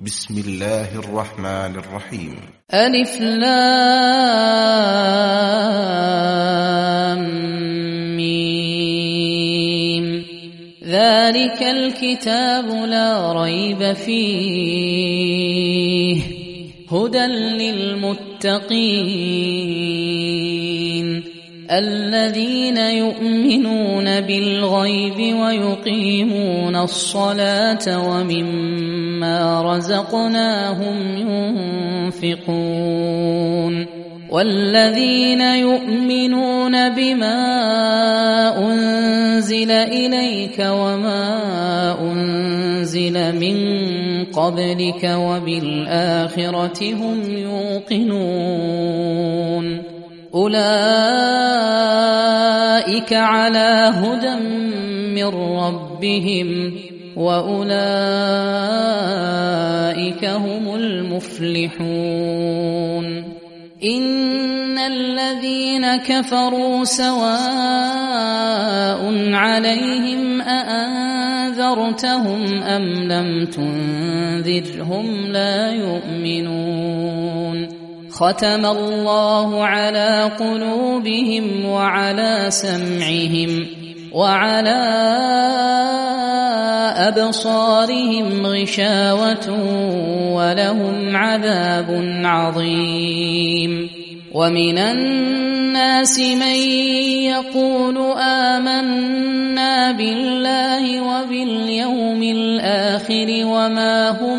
بسم الله الرحمن الرحيم. ألف لام ميم. ذلك الكتاب لا ريب فيه هدى للمتقين الذين يؤمنون بالغيب ويقيمون الصلاة ومما رزقناهم ينفقون والذين يؤمنون بما أنزل إليك وما أنزل من قبلك وبالآخرة هم يوقنون أولئك على هدى من ربهم وأولئك هم المفلحون إن الذين كفروا سواء عليهم أأنذرتهم أم لم تنذرهم لا يؤمنون ختم الله على قلوبهم وعلى سمعهم وعلى أبصارهم غشاوة ولهم عذاب عظيم ومن الناس من يقول آمنا بالله وباليوم الآخر وما هم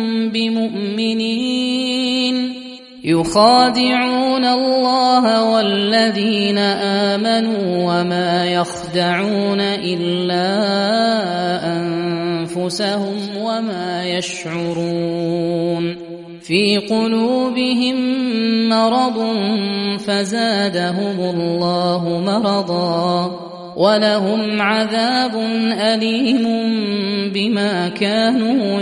بمؤمنين يخادعون الله والذين آمنوا وما يخدعون إلا أنفسهم وما يشعرون في قلوبهم مرض فزادهم الله مرضا ولهم عذاب أليم بما كانوا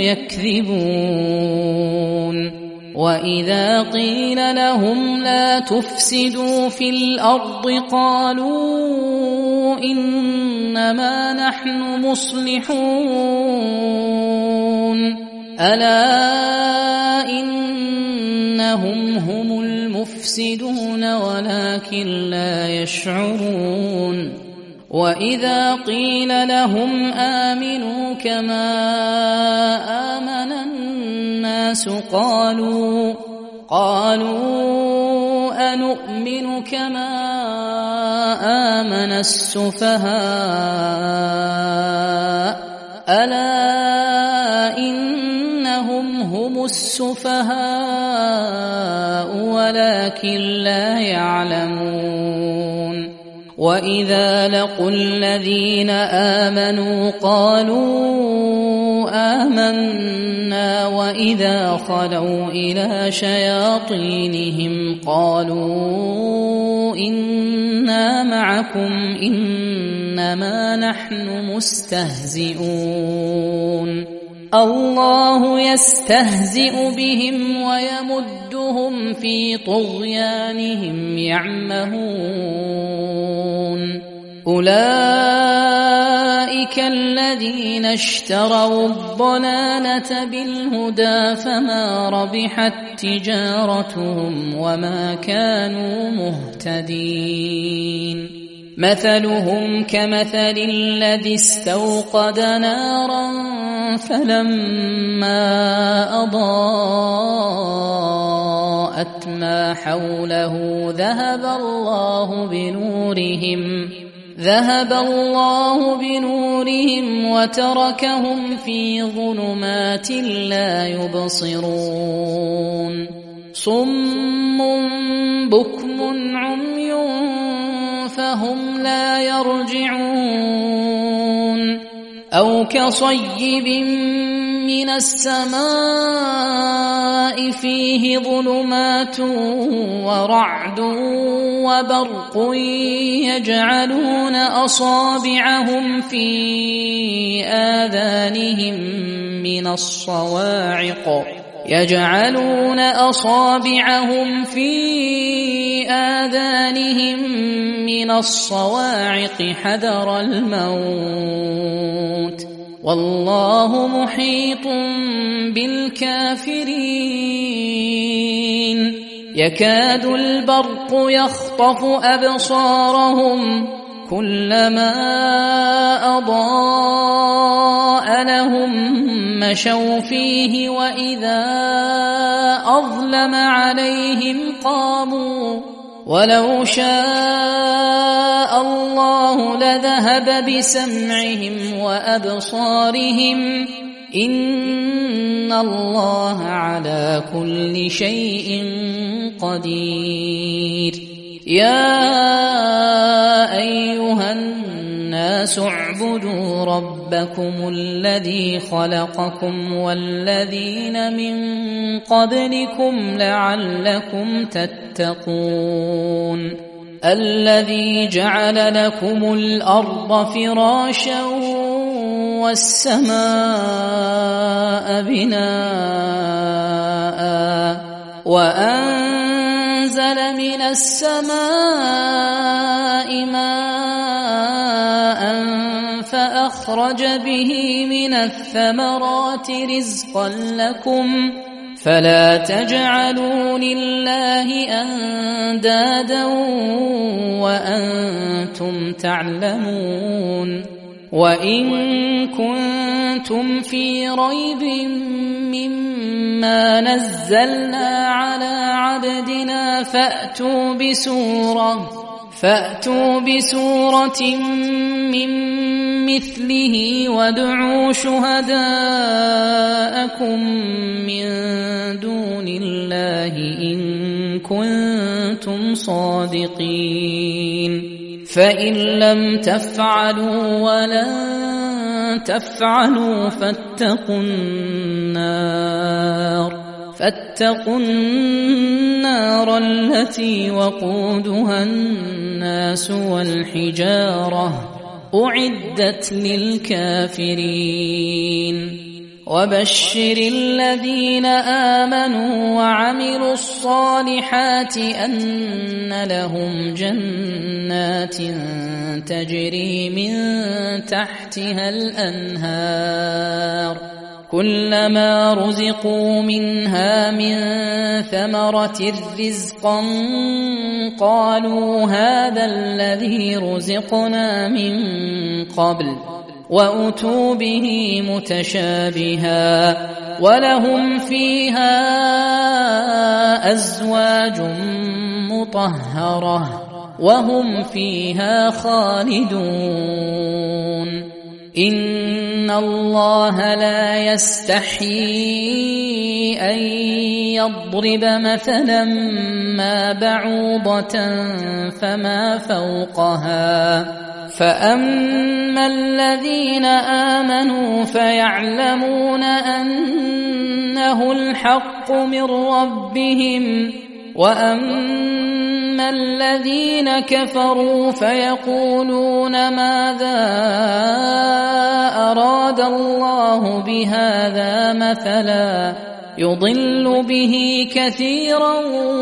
يكذبون وإذا قيل لهم لا تفسدوا في الأرض قالوا إنما نحن مصلحون ألا إنهم هم المفسدون ولكن لا يشعرون وإذا قيل لهم آمنوا كما آمن الناس قالوا أنؤمن كما آمن السفهاء ألا إنهم هم السفهاء ولكن لا يعلمون وإذا لقوا الذين آمنوا قالوا آمنا وإذا خلوا إلى شياطينهم قالوا إنا معكم إنما نحن مستهزئون الله يستهزئ بهم ويمدهم في طغيانهم يعمهون أولئك الذين اشتروا الضلالة بالهدى فما ربحت تجارتهم وما كانوا مهتدين مثلهم كمثل الذي استوقد نارا فلما أضاءت ما حوله ذهب الله بنورهم وتركهم في ظلمات لا يبصرون صم بكم عمي فهم لا يرجعون أو كصيب من السماء فيه ظلمات ورعد وبرق يجعلون أصابعهم في آذانهم من الصواعق حذر الموت والله محيط بالكافرين يكاد البرق يخطف أبصارهم كلما أضاء لهم مشوا فيه وإذا أظلم عليهم قاموا ولو شاء الله لذهب بسمعهم وأبصارهم إن الله على كل شيء قدير يا أيها الناس اعبدوا ربكم الذي خلقكم والذين من قبلكم لعلكم تتقون الذي جعل لكم الأرض فراشا والسماء بناء وأنزل من السماء ماء فأخرج به من الثمرات رزقا لكم فلا تجعلوا لله أندادا وأنتم تعلمون وإن كنتم في ريب مما نزلنا على عبدنا فأتوا بسورة من مثله وادعوا شهداءكم من دون الله إن كنتم صادقين فإن لم تفعلوا ولن تفعلوا فاتقوا النار التي وقودها الناس والحجارة أعدت للكافرين وبشر الذين آمنوا وعملوا الصالحات أن لهم جنات تجري من تحتها الأنهار كلما رزقوا منها من ثمرة رزقا قالوا هذا الذي رزقنا من قبل وأتوا به متشابها ولهم فيها أزواج مطهرة وهم فيها خالدون إن الله لا يستحيي أن يضرب مثلا ما بعوضة فما فوقها فأما الذين آمنوا فيعلمون أنه الحق من ربهم وأما الذين كفروا فيقولون ماذا أراد الله بهذا مثلا يضل به كثيرا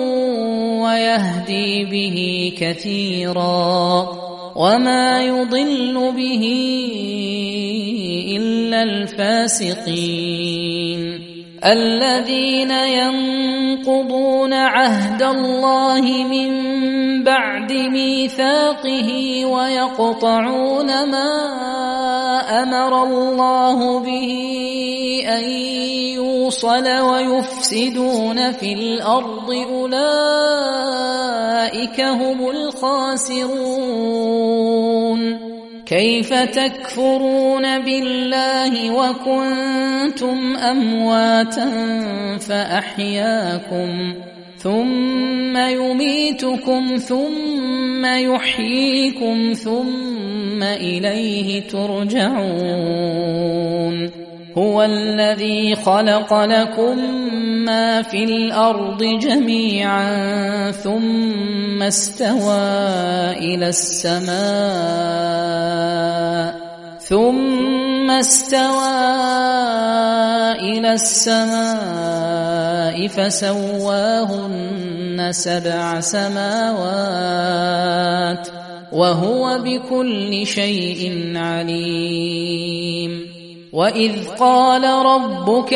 ويهدي به كثيرا وما يضل به إلا الفاسقين الذين ينقضون عهد الله من بعد ميثاقه ويقطعون ما أمر الله به أن يوصل ويفسدون في الأرض أولئك هم الخاسرون كيف تكفرون بالله وكنتم أمواتا فأحياكم ثم يميتكم ثم يحييكم ثم إليه ترجعون هو الذي خلق لكم ما في الأرض جميعا ثم استوى إلى السماء فسواهن 7 سماوات وهو بكل شيء عليم وإذ قال ربك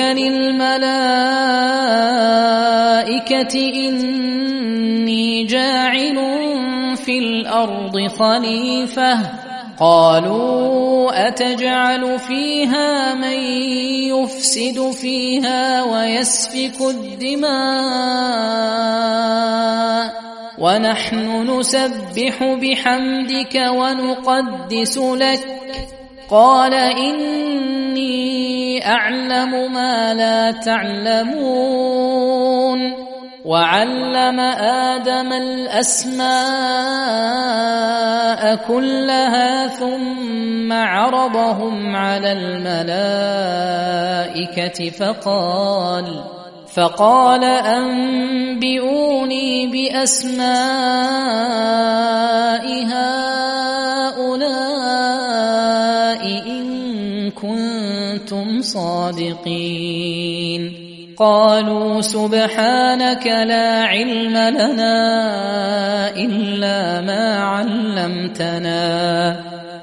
للملائكة إني جاعل في الأرض خليفة قالوا أتجعل فيها من يفسد فيها ويسفك الدماء ونحن نسبح بحمدك ونقدس لك قال إني أعلم ما لا تعلمون وعلم آدم الأسماء كلها ثم عرضهم على الملائكة فقال أنبئوني بأسماء هؤلاء إن كنتم صادقين قالوا سبحانك لا علم لنا إلا ما علمتنا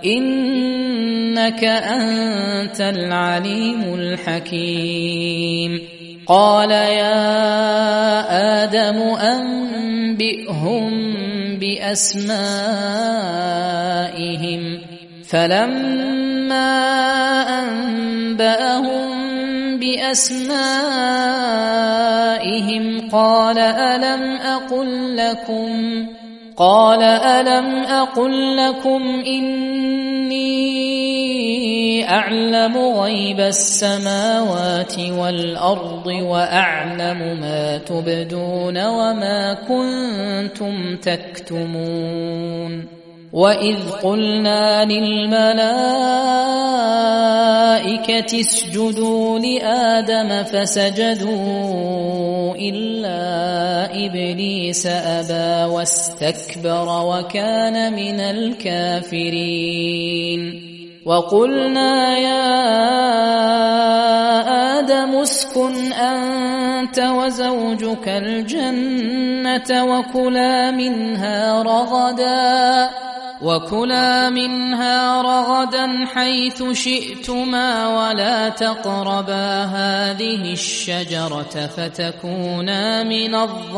إنك أنت العليم الحكيم قال يا آدم أنبئهم بأسمائهم فلما أنبأهم بأسمائهم قال ألم أقل لكم إني أعلم غيب السماوات والأرض وأعلم ما تبدون وما كنتم تكتمون وإذ قلنا للملائكة اسجدوا لآدم فسجدوا إلا إبليس أبى واستكبر وكان من الكافرين وقلنا يا آدم اسكن أنت وزوجك الجنة وكلا منها رغدا حيث شئتما ولا تقربا هذه الشجرة فتكونا من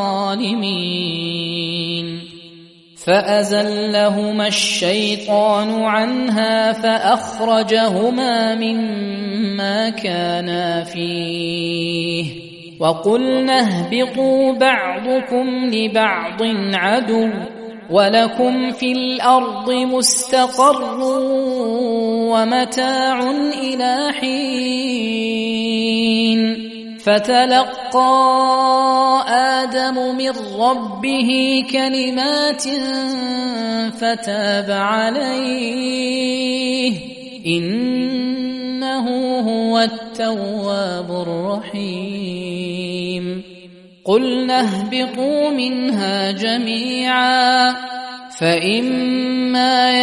الظالمين فأزلهما الشيطان عنها فأخرجهما مما كانا فيه وقلنا اهبطوا بعضكم لبعض عدو ولكم في الأرض مستقر ومتاع إلى حين فتلقى آدم من ربه كلمات فتاب عليه إنه هو التواب الرحيم قلنا اهبطوا منها جميعا فإما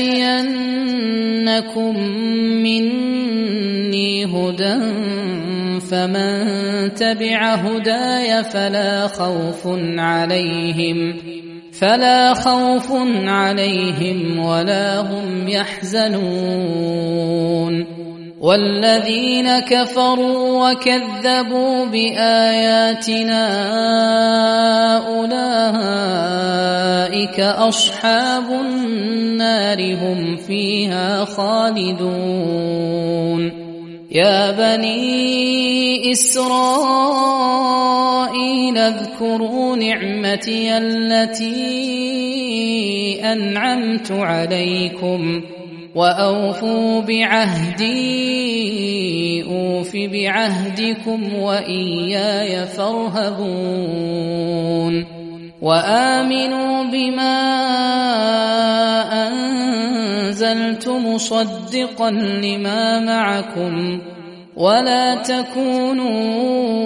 يأتينكم مني هدى فمن تبع هداي فلا خوف عليهم ولا هم يحزنون والذين كفروا وكذبوا بآياتنا أولئك أصحاب النار هم فيها خالدون يا بني إسرائيل اذكروا نعمتي التي أنعمت عليكم وأوفوا بعهدي أوف بعهدكم وإياي فارهبون وآمنوا بما أنزلت مصدقا لما معكم ولا تكونوا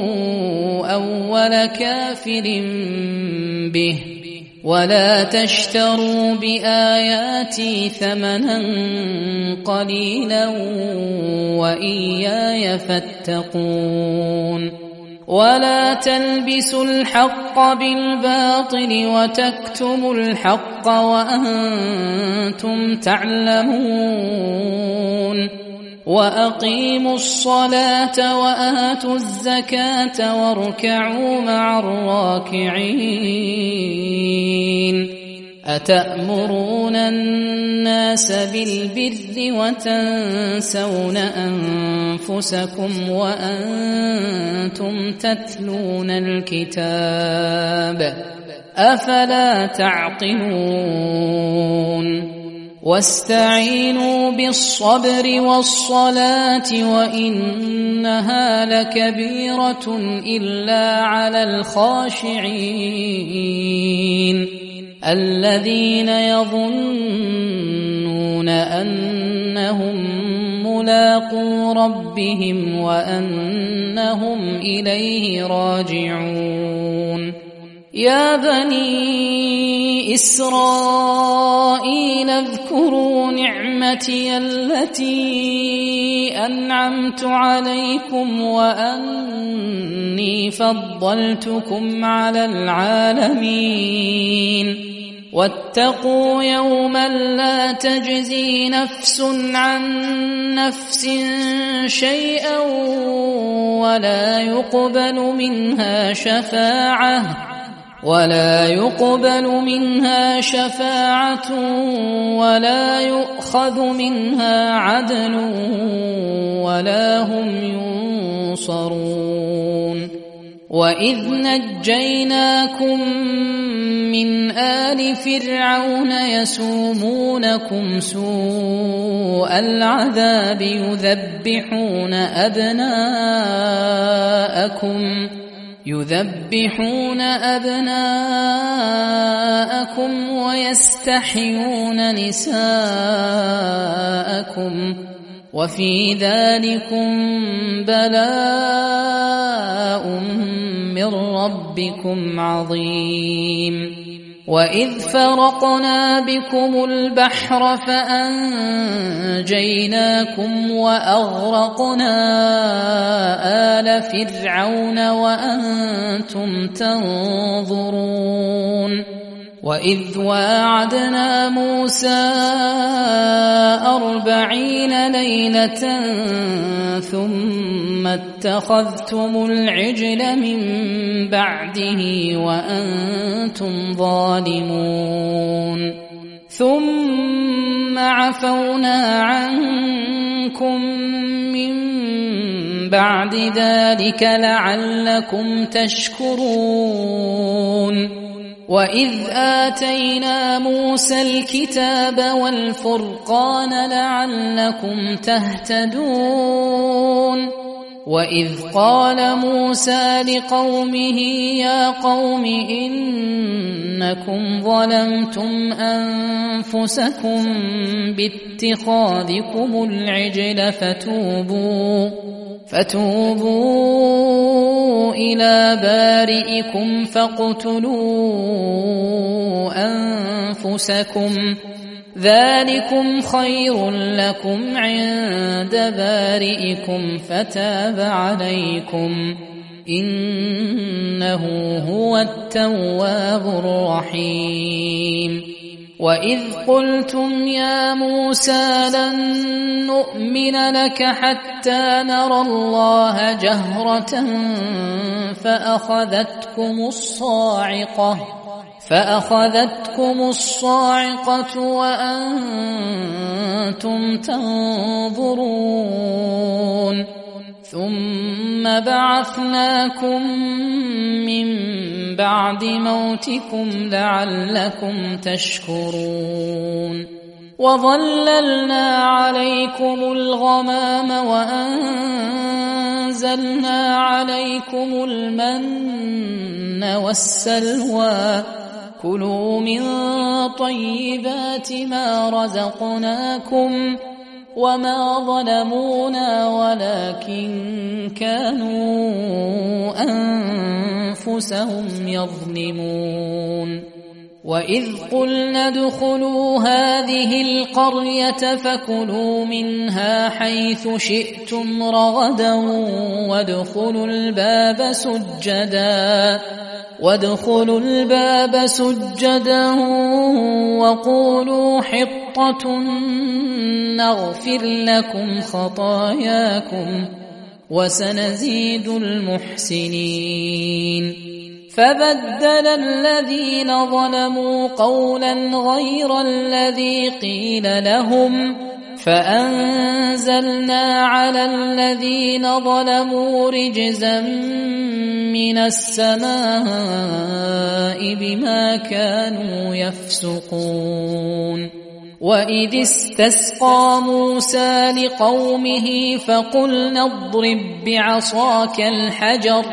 أول كافر به ولا تشتروا بآياتي ثمنا قليلا وإياي فاتقون ولا تلبسوا الحق بالباطل وتكتموا الحق وأنتم تعلمون وأقيموا الصلاة وآتوا الزكاة واركعوا مع الراكعين أتأمرون الناس بالبر وتنسون أنفسكم وأنتم تتلون الكتاب أفلا تعقلون واستعينوا بالصبر والصلاة وإنها لكبيرة إلا على الخاشعين الذين يظنون أنهم ملاقو ربهم وأنهم إليه راجعون يا بني إسرائيل اذكروا نعمتي التي أنعمت عليكم وأني فضلتكم على العالمين واتقوا يوما لا تجزي نفس عن نفس شيئا ولا يقبل منها شفاعة ولا يؤخذ منها عدل ولا هم ينصرون وإذ نجيناكم من آل فرعون يسومونكم سوء العذاب يذبحون أبناءكم ويستحيون نساءكم وفي ذلكم بلاء من ربكم عظيم وإذ فرقنا بكم البحر فأنجيناكم وأغرقنا آل فرعون وأنتم تنظرون وإذ واعدنا موسى 40 ليلة ثم اتخذتم العجل من بعده وأنتم ظالمون ثم عفونا عنكم من بعد ذلك لعلكم تشكرون وإذ آتينا موسى الكتاب والفرقان لعلكم تهتدون وإذ قال موسى لقومه يا قوم إنكم ظلمتم أنفسكم باتخاذكم العجل فتوبوا إلى بارئكم فاقتلوا أنفسكم ذلكم خير لكم عند بارئكم فتاب عليكم إنه هو التواب الرحيم وإذ قلتم يا موسى لن نؤمن لك حتى نرى الله جهرة فأخذتكم الصاعقة وأنتم تنظرون ثم بعثناكم من بعد موتكم لعلكم تشكرون وظللنا عليكم الغمام وأنزلنا عليكم المن والسلوى كلوا من طيبات ما رزقناكم وما ظلمونا ولكن كانوا أنفسهم يظلمون وإذ قلنا ادخلوا هذه القرية فكلوا منها حيث شئتم رغدا وادخلوا الباب سجدا وقولوا حطة نغفر لكم خطاياكم وسنزيد المحسنين. فبدل الذين ظلموا قولا غير الذي قيل لهم فأنزلنا على الذين ظلموا رجزا من السماء بما كانوا يفسقون. وإذ استسقى موسى لقومه فقلنا اضرب بعصاك الحجر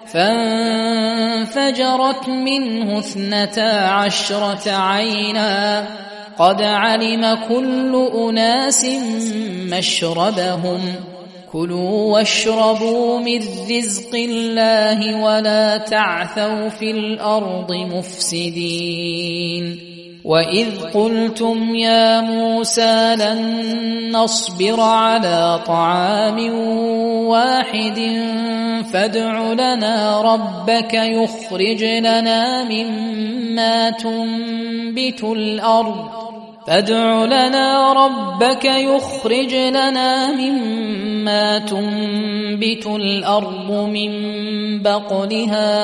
فانفجرت منه 12 عينا قد علم كل أناس مشربهم كلوا واشربوا من رزق الله ولا تعثوا في الأرض مفسدين. وإذ قلتم يا موسى لن نصبر على طعام واحد فادع لنا ربك يخرج لنا مما تنبت الأرض من بقلها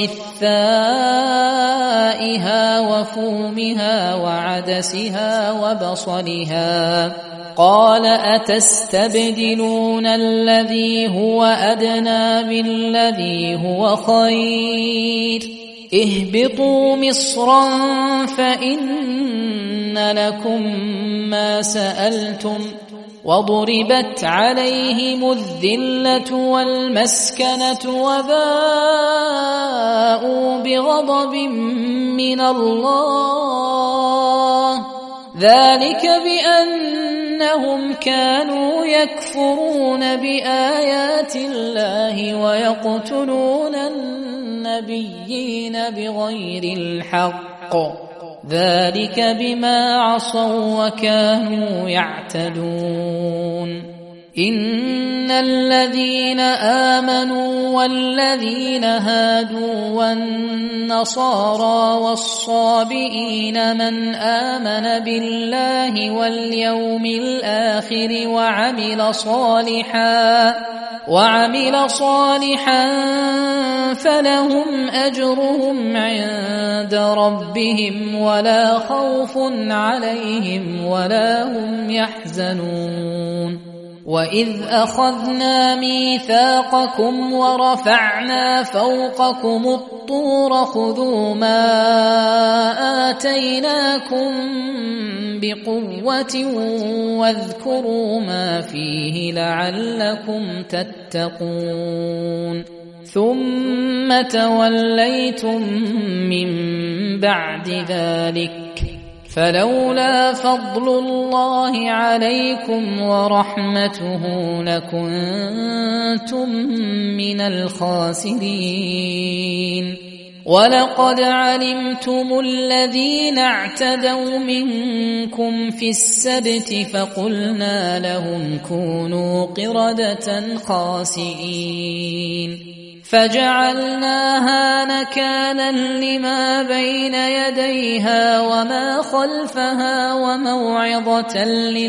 وقثائها وفومها وعدسها وبصلها قال أتستبدلون الذي هو أدنى بالذي هو خير اهبطوا مصرا فإن لكم ما سألتم وضربت عليهم الذلة والمسكنة وباءوا بغضب من الله ذلك بأنهم كانوا يكفرون بآيات الله ويقتلون النبيين بغير الحق ذلك بما عصوا وكانوا يعتدون. إن الذين آمنوا والذين هادوا والنصارى والصابئين من آمن بالله واليوم الآخر وعمل صالحا فلهم أجرهم عند ربهم ولا خوف عليهم ولا هم يحزنون. وإذ أخذنا ميثاقكم ورفعنا فوقكم الطور خذوا ما آتيناكم بقوة واذكروا ما فيه لعلكم تتقون. ثم توليتم من بعد ذلك فلولا فضل الله عليكم ورحمته لكنتم من الخاسرين. ولقد علمتم الذين اعتدوا منكم في السبت فقلنا لهم كونوا قردة خاسئين فجعلناها نكالا لما بين يديها وما خلفها وموعظة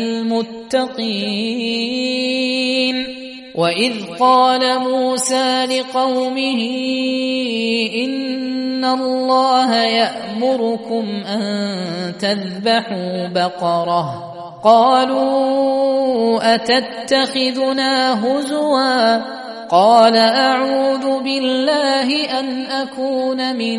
للمتقين. وإذ قال موسى لقومه إن الله يأمركم أن تذبحوا بقرة قالوا أتتخذنا هزوا قال أعوذ بالله أن أكون من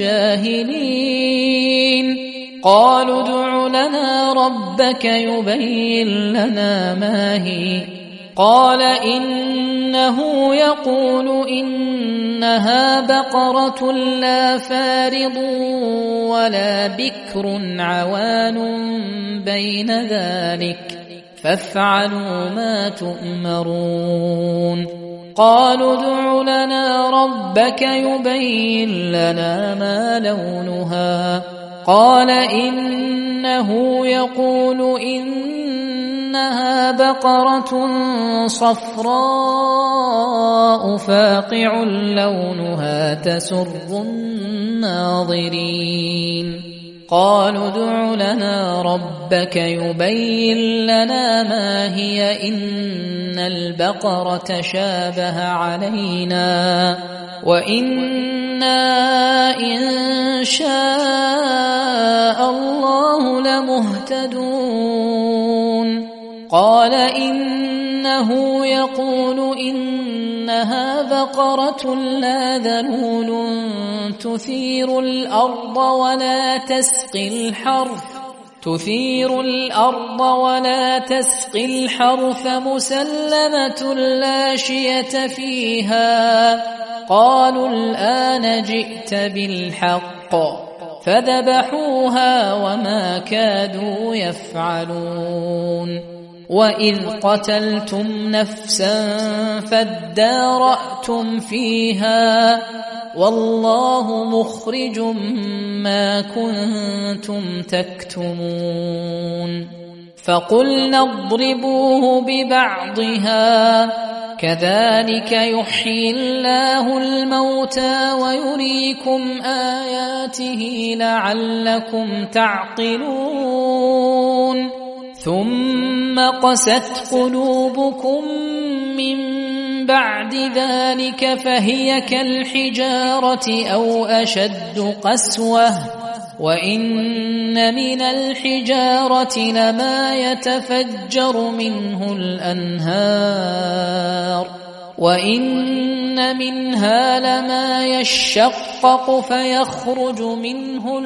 الجاهلين. قالوا ادع لنا ربك يبين لنا ما هي قال إنه يقول إنها بقرة لا فارض ولا بكر عوان بين ذلك فافعلوا ما تؤمرون. قالوا ادع لنا ربك يبين لنا ما لونها قال إنه يقول إنها بقرة صفراء فاقع لونها تسر الناظرين قالوا ادع لنا ربك يبين لنا ما هي إن البقرة شابه علينا وإنا إن شاء الله لمهتدون قال إنه يقول إنها بقرة لا ذلول تثير الأرض ولا تسقي الحرث مسلمة لا شية فيها قالوا الآن جئت بالحق فذبحوها وما كادوا يفعلون وإذ قتلتم نفسا فادارأتم فيها والله مخرج ما كنتم تكتمون فقلنا اضربوه ببعضها كذلك يحيي الله الموتى ويريكم آياته لعلكم تعقلون ثم قست قلوبكم من بعد ذلك فهي كالحجارة أو أشد قسوة وإن من الحجارة لما يتفجر منه الأنهار وإن منها لما يشقق فيخرج منه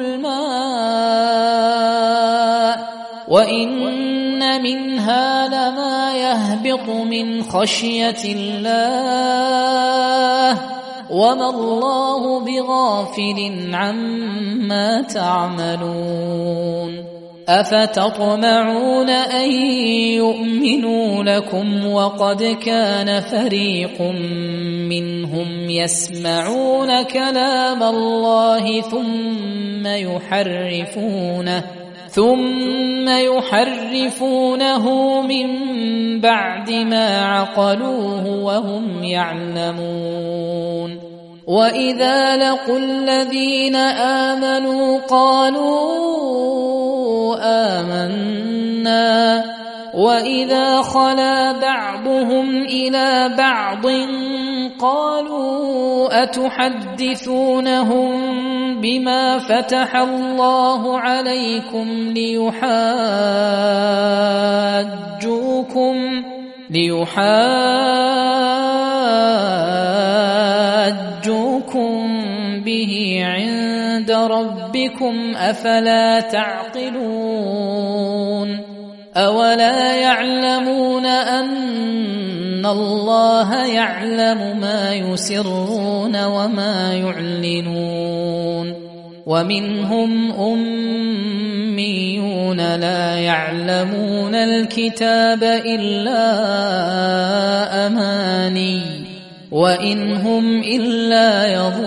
الماء وإن منها لما يهبط من خشية الله وما الله بغافل عما تعملون أفتطمعون أن يؤمنوا لكم وقد كان فريق منهم يسمعون كلام الله ثم يحرفونه من بعد ما عقلوه وهم يعلمون وإذا لقوا الذين آمنوا قالوا آمنا وإذا خلا بعضهم إلى بعض قالوا أتحدثونهم بما فتح الله عليكم ليحاجوكم به عند ربكم أفلا تعقلون أولا يعلمون أن الله يعلم ما يسرون وما يعلنون ومنهم أميون لا يعلمون الكتاب إلا أماني وإن هم إلا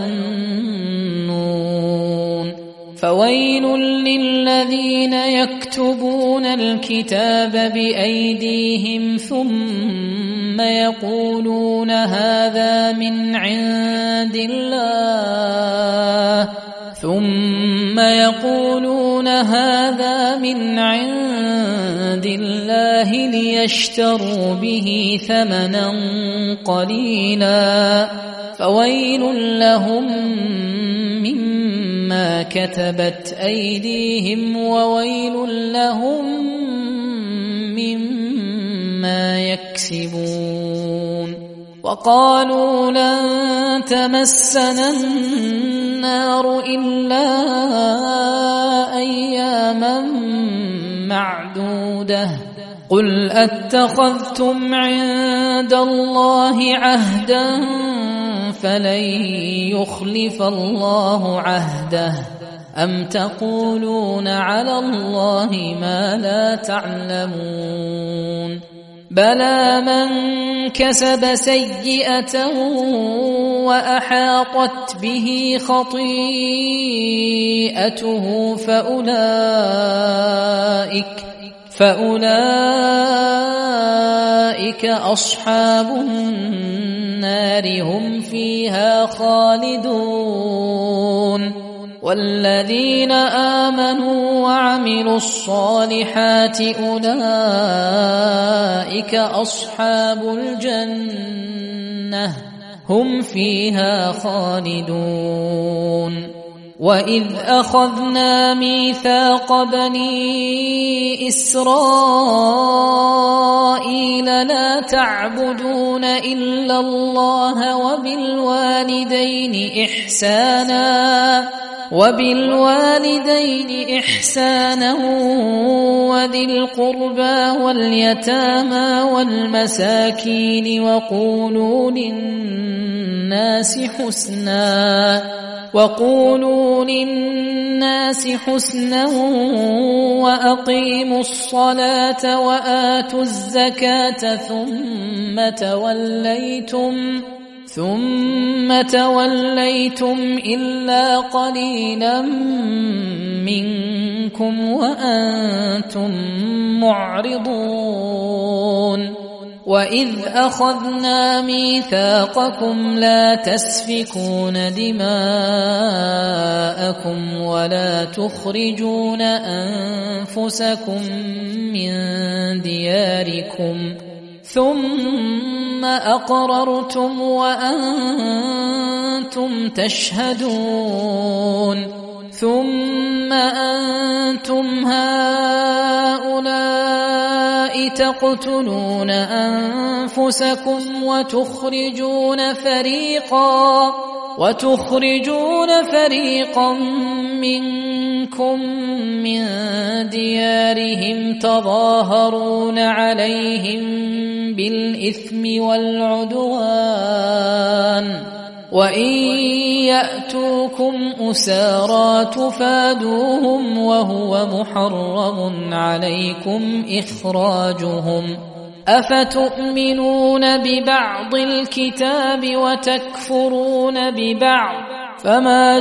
يظنون فويل للذين يكتبون الكتاب بأيديهم ثم يقولون هذا من عند الله ليشتروا به ثمنا قليلا فويل لهم مما كتبت أيديهم وويل لهم مما يكسبون وقالوا لن تمسنا النار إلا أياما معدودة قل أتخذتم عند الله عهدا فلن يخلف الله عهده أم تقولون على الله ما لا تعلمون بلى من كسب سيئة وأحاطت به خطيئته فأولئك أصحاب النار هم فيها خالدون والذين آمنوا وعملوا الصالحات أولئك أصحاب الجنة هم فيها خالدون وإذ أخذنا ميثاق بني إسرائيل لا تعبدون إلا الله وبالوالدين إحسانا وذي القربى واليتامى والمساكين وقولوا للناس حسنا وأقيموا الصلاة وآتوا الزكاة ثم توليتم إلا قليلا منكم وأنتم معرضون وإذ أخذنا ميثاقكم لا تسفكون دماءكم ولا تخرجون أنفسكم من دياركم ثم أقررتم وأنتم تشهدون ثم أنتم هؤلاء تقتلون أنفسكم وتخرجون فريقا منكم من ديارهم تظاهرون عليهم بالإثم والعدوان وإن يأتوكم أسارى تفادوهم وهو محرم عليكم إخراجهم أفتؤمنون ببعض الكتاب وتكفرون ببعض فما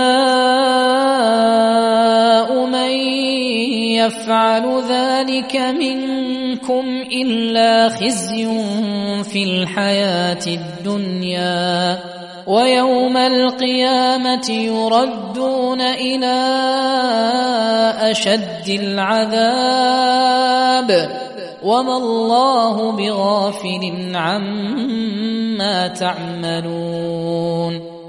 جزاء من يفعل ذلك منكم إلا خزي في الحياة الدنيا ويوم القيامة يردون إلى أشد العذاب وما الله بغافل عما تعملون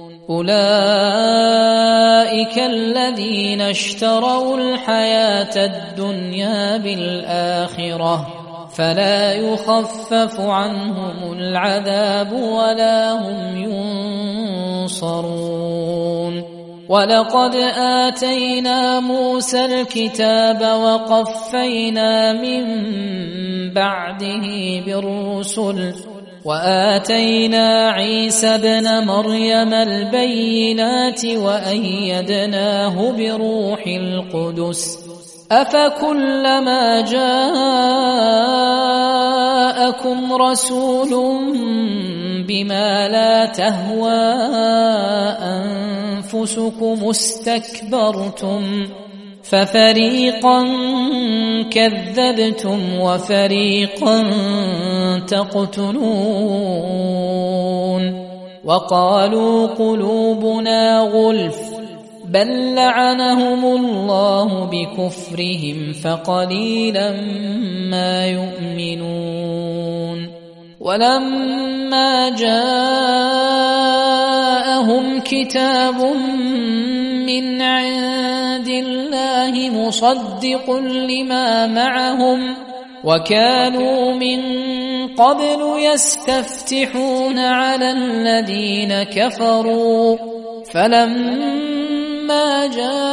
أولئك الذين اشتروا الحياة الدنيا بالآخرة فلا يخفف عنهم العذاب ولا هم ينصرون ولقد آتينا موسى الكتاب وقفينا من بعده بالرسل وآتينا عيسى ابن مريم البينات وأيدناه بروح القدس أفكلما جاءكم رسول بما لا تهوى أنفسكم استكبرتم ففريقا كذبتم وفريقا تقتلون وقالوا قلوبنا غلف بل لعنهم الله بكفرهم فقليلا ما يؤمنون ولما جاءهم كتاب من عند الله مصدق لما معهم وكانوا من قبل يستفتحون على الذين كفروا فلما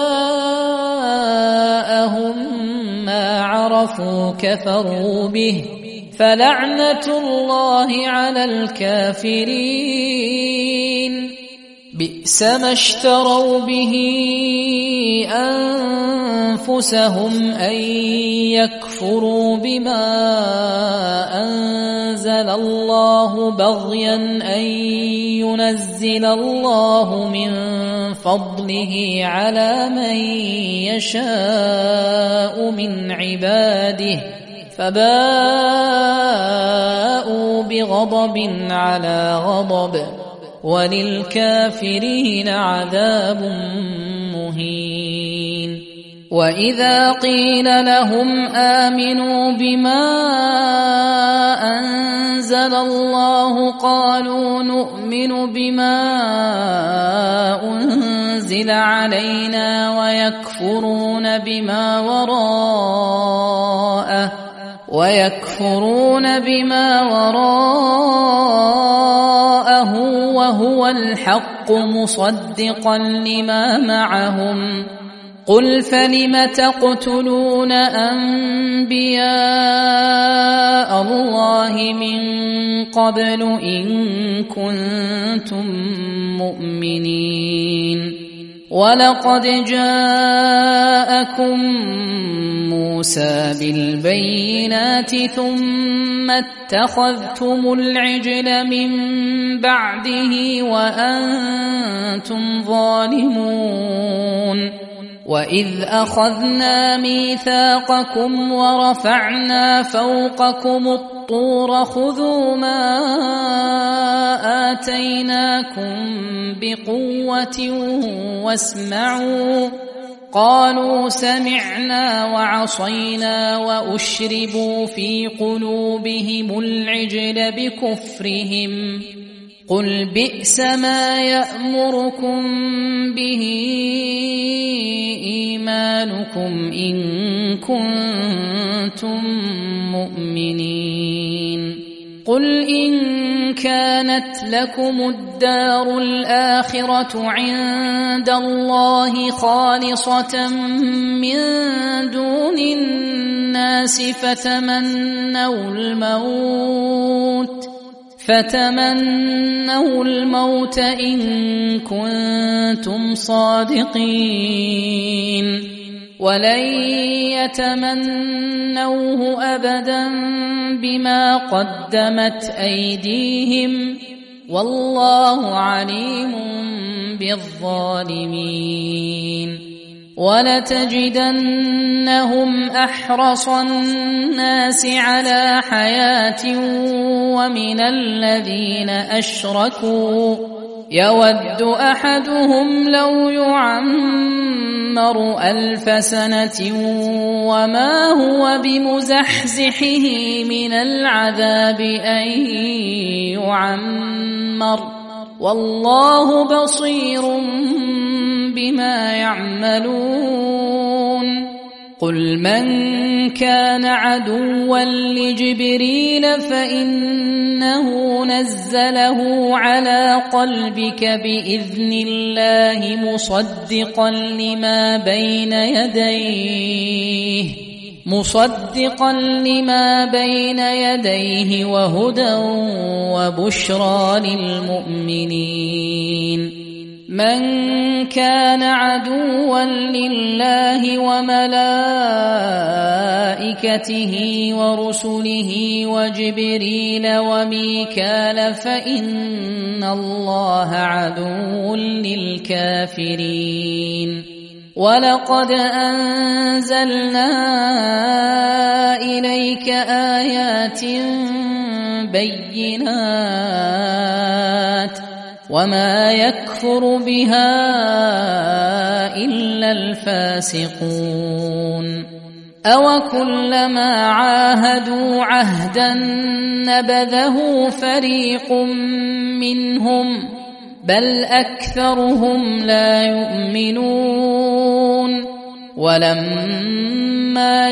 جاءهم ما عرفوا كفروا به فلعنة الله على الكافرين بئس ما اشتروا به أنفسهم أن يكفروا بما أنزل الله بغيا أن ينزل الله من فضله على من يشاء من عباده فباءوا بغضب على غضب وللكافرين عذاب مهين. وإذا قيل لهم آمنوا بما أنزل الله قالوا نؤمن بما أنزل علينا ويكفرون بما وراءه وهو الحق مصدقا لما معهم. قل فلم تقتلون أنبياء الله من قبل إن كنتم مؤمنين. ولقد جاءكم موسى بالبينات ثم اتخذتم العجل من بعده وأنتم ظالمون. وإذ أخذنا ميثاقكم ورفعنا فوقكم الطور خذوا ما آتيناكم بقوة واسمعوا قالوا سمعنا وعصينا وأشربوا في قلوبهم العجل بكفرهم. قل بئس ما يأمركم به إيمانكم إن كنتم مؤمنين. قل إن كانت لكم الدار الآخرة عند الله خالصة من دون الناس فتمنوا الموت إن كنتم صادقين ولن يتمنوه أبدا بما قدمت أيديهم والله عليم بالظالمين. ولتجدنهم أحرص الناس على حياة ومن الذين أشركوا يود أحدهم لو يعمر 1000 سنة وما هو بمزحزحه من العذاب أن يعمر والله بصير بما يعملون. قل من كان عدوا لجبريل فإنه نزله على قلبك بإذن الله مصدقا لما بين يديه وهدى وبشرى للمؤمنين. من كان عدوا لله وملائكته ورسله وجبريل وميكال فإن الله عدو للكافرين. ولقد أنزلنا إليك آيات بينات وما يكفر بها إلا الفاسقون. أوكلما عاهدوا عهدا نبذه فريق منهم بل أكثرهم لا يؤمنون. ولما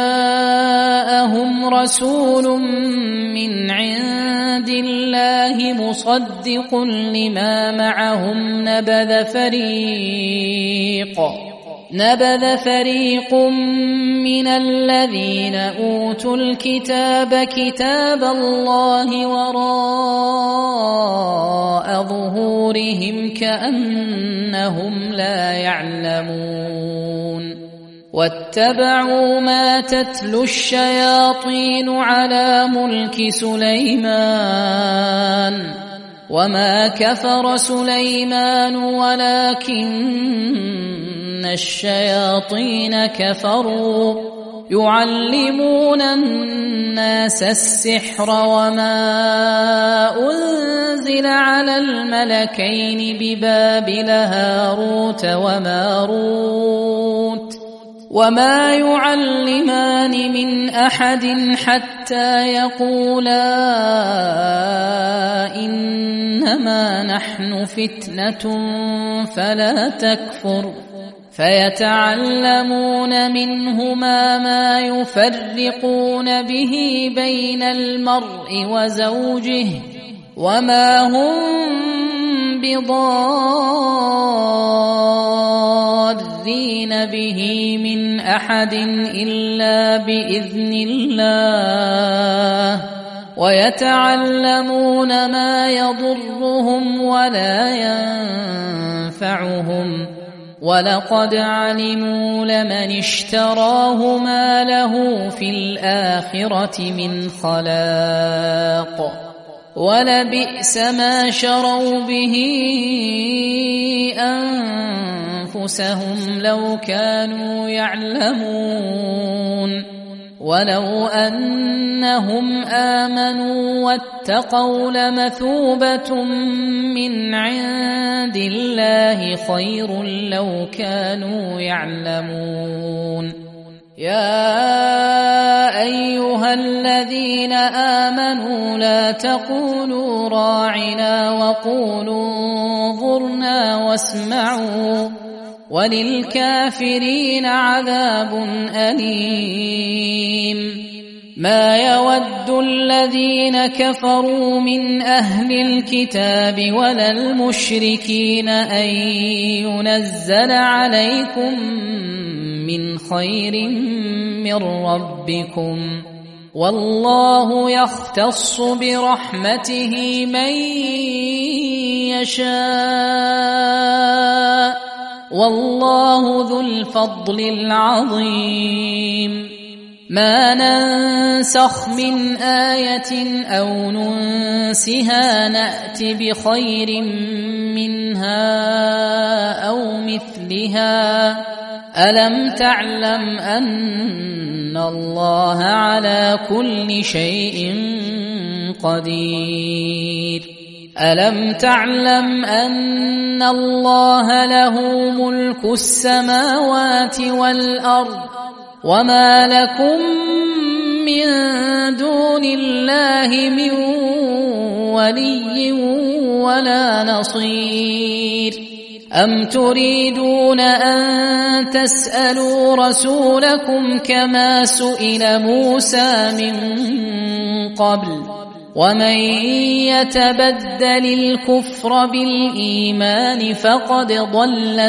جاءهم رسول من عند الله مصدق لما معهم نبذ فريق من الذين أوتوا الكتاب كتاب الله وراء ظهورهم كأنهم لا يعلمون واتبعوا ما تتلو الشياطين على ملك سليمان وما كفر سليمان ولكن الشياطين كفروا يعلمون الناس السحر وما أنزل على الملكين ببابل هاروت وماروت وما يعلمان من أحد حتى يقولا إنما نحن فتنة فلا تكفر فيتعلمون منهما ما يفرقون به بين المرء وزوجه وما هم بضارين به من أحد إلا بإذن الله ويتعلمون ما يضرهم ولا ينفعهم ولقد علموا لمن اشتراه ما له في الآخرة من خلاق ولبئس ما شروا به أنفسهم لو كانوا يعلمون ولو أنهم آمنوا واتقوا لمثوبة من عند الله خير لو كانوا يعلمون يا أيها الذين آمنوا لا تقولوا راعنا وقولوا انظرنا واسمعوا وللكافرين عذاب أليم ما يود الذين كفروا من أهل الكتاب ولا المشركين أن ينزل عليكم من خير من ربكم والله يختص برحمته من يشاء والله ذو الفضل العظيم ما ننسخ من آية أو ننسها نأت بخير منها أو مثلها ألم تعلم أن الله على كل شيء قدير ألم تعلم أن الله له ملك السماوات والأرض وما لكم من دون الله من ولي ولا نصير أم تريدون أن تسألوا رسولكم كما سئل موسى من قبل ومن يتبدل الكفر بالإيمان فقد ضل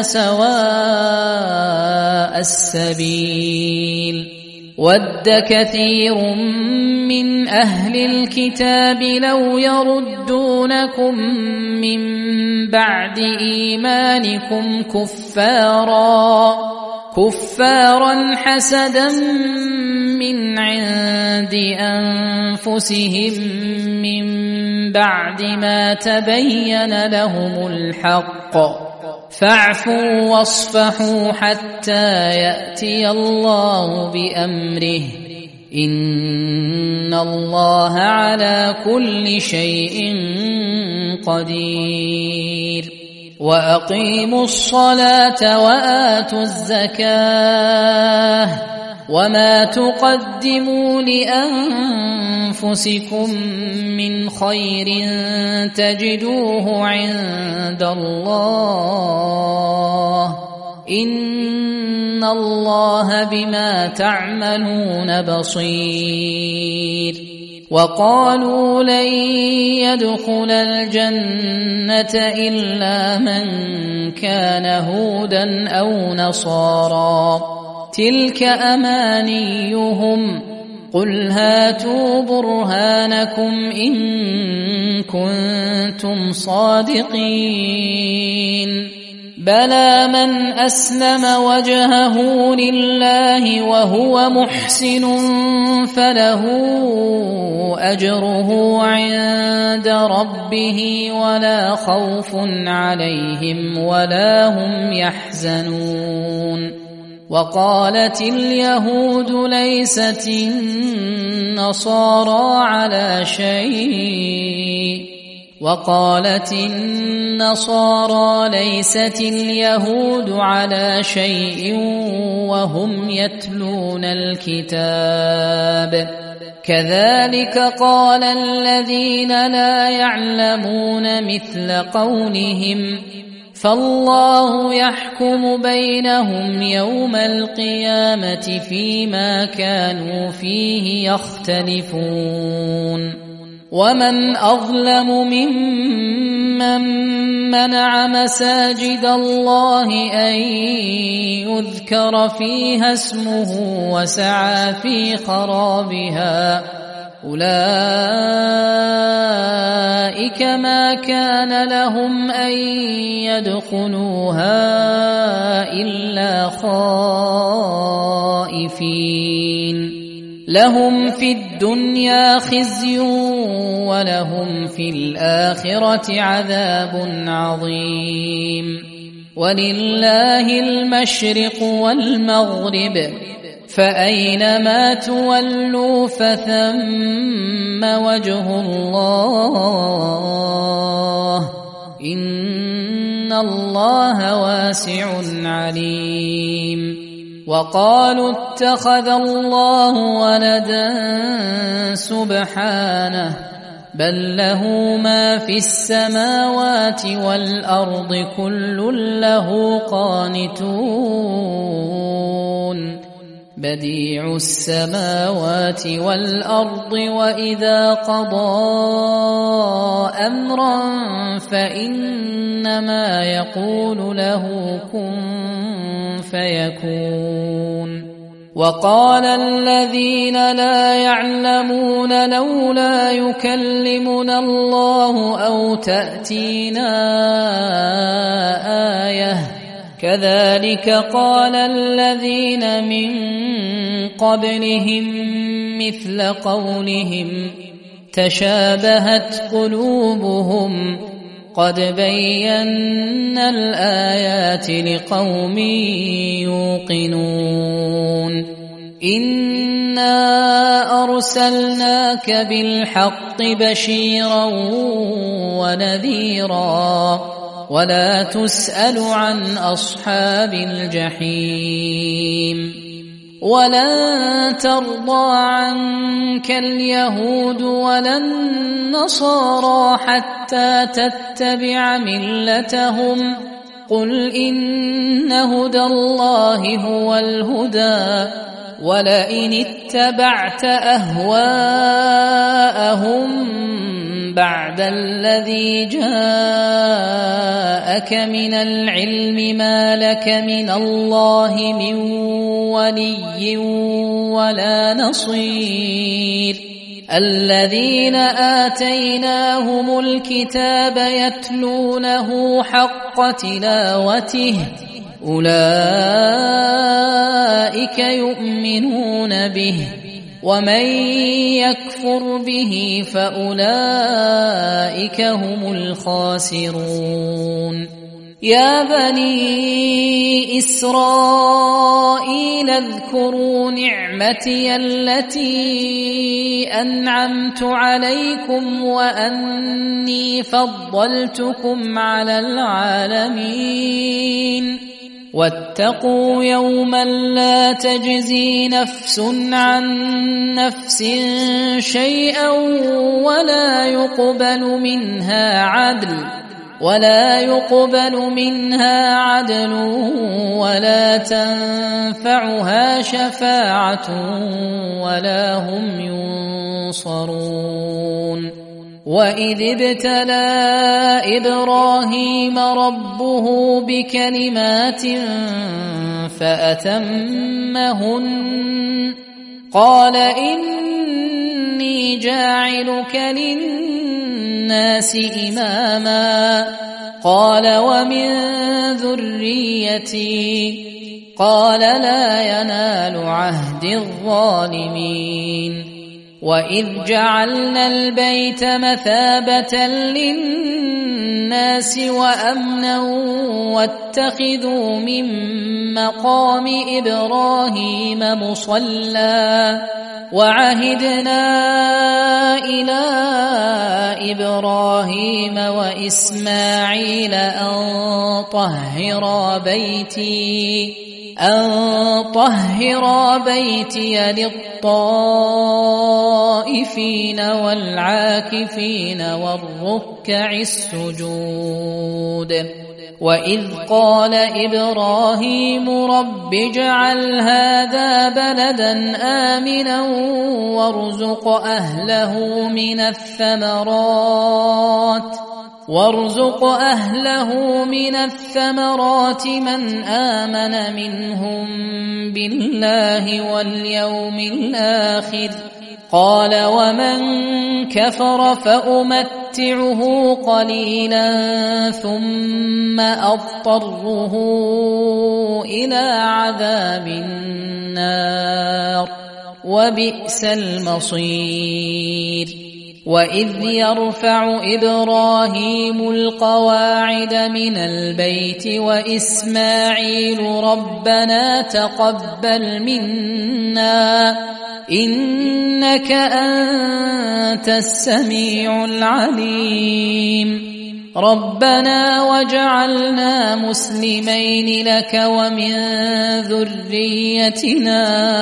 سواء السبيل ود كثير من أهل الكتاب لو يردونكم من بعد إيمانكم كفارا حسدا من عند أنفسهم من بعد ما تبين لهم الحق فاعفوا واصفحوا حتى يأتي الله بأمره إن الله على كل شيء قدير وأقيموا الصلاة وآتوا الزكاة وما تقدموا لأنفسكم من خير تجدوه عند الله إن الله بما تعملون بصير وقالوا لن يدخل الجنة إلا من كان هودا أو نصارى تلك أمانيهم قل هاتوا برهانكم إن كنتم صادقين بلى من أسلم وجهه لله وهو محسن فله أجره عند ربه ولا خوف عليهم ولا هم يحزنون وقالت اليهود ليست النصارى على شيء وقالت النصارى ليست اليهود على شيء وهم يتلون الكتاب كذلك قال الذين لا يعلمون مثل قولهم فالله يحكم بينهم يوم القيامة فيما كانوا فيه يختلفون ومن أظلم ممن منع مساجد الله أن يذكر فيها اسمه وسعى في خرابها أولئك ما كان لهم أن يدخلوها إلا خائفين لهم في الدنيا خزي ولهم في الآخرة عذاب عظيم ولله المشرق والمغرب فأينما تولوا فثم وجه الله إن الله واسع عليم وقالوا اتخذ الله ولدا سبحانه بل له ما في السماوات والأرض كل له قانتون بديع السماوات والأرض وإذا قضى أمرا فإنما يقول له كن فيكون وقال الذين لا يعلمون لولا يكلمنا الله أو تأتينا آية كذلك قال الذين من قبلهم مثل قولهم تشابهت قلوبهم قد بينا الآيات لقوم يوقنون إنا أرسلناك بالحق بشيرا ونذيرا ولا تسأل عن أصحاب الجحيم ولن ترضى عنك اليهود ولا النصارى حتى تتبع ملتهم قل إن هدى الله هو الهدى ولئن اتبعت أهواءهم بعد الذي جاءك من العلم ما لك من الله من ولي ولا نصير الذين آتيناهم الكتاب يتلونه حق تلاوته أولئك يؤمنون به ومن يكفر به فأولئك هم الخاسرون يا بني إسرائيل اذكروا نعمتي التي أنعمت عليكم وأني فضلتكم على العالمين واتقوا يوما لا تجزي نفس عن نفس شيئا ولا يقبل منها عدل ولا يقبل منها عدل ولا تنفعها شفاعة ولا هم ينصرون وإذ ابتلى إبراهيم ربه بكلمات فأتمهن قال إني جاعلك للناس إماما قال ومن ذريتي قال لا ينال عهد الظالمين وإذ جعلنا البيت مثابة للناس وأمنا واتخذوا من مقام إبراهيم مصلى وعهدنا إلى إبراهيم وإسماعيل أن طهرا بيتي للطائفين والعاكفين والركع السجود وإذ قال إبراهيم رب اجعل هذا بلدا آمنا وارزق أهله من الثمرات من آمن منهم بالله واليوم الآخر قال ومن كفر فأمتعه قليلا ثم أضطره إلى عذاب النار وبئس المصير وإذ يرفع إبراهيم القواعد من البيت وإسماعيل ربنا تقبل منا إنك أنت السميع العليم ربنا وجعلنا مسلمين لك ومن ذريتنا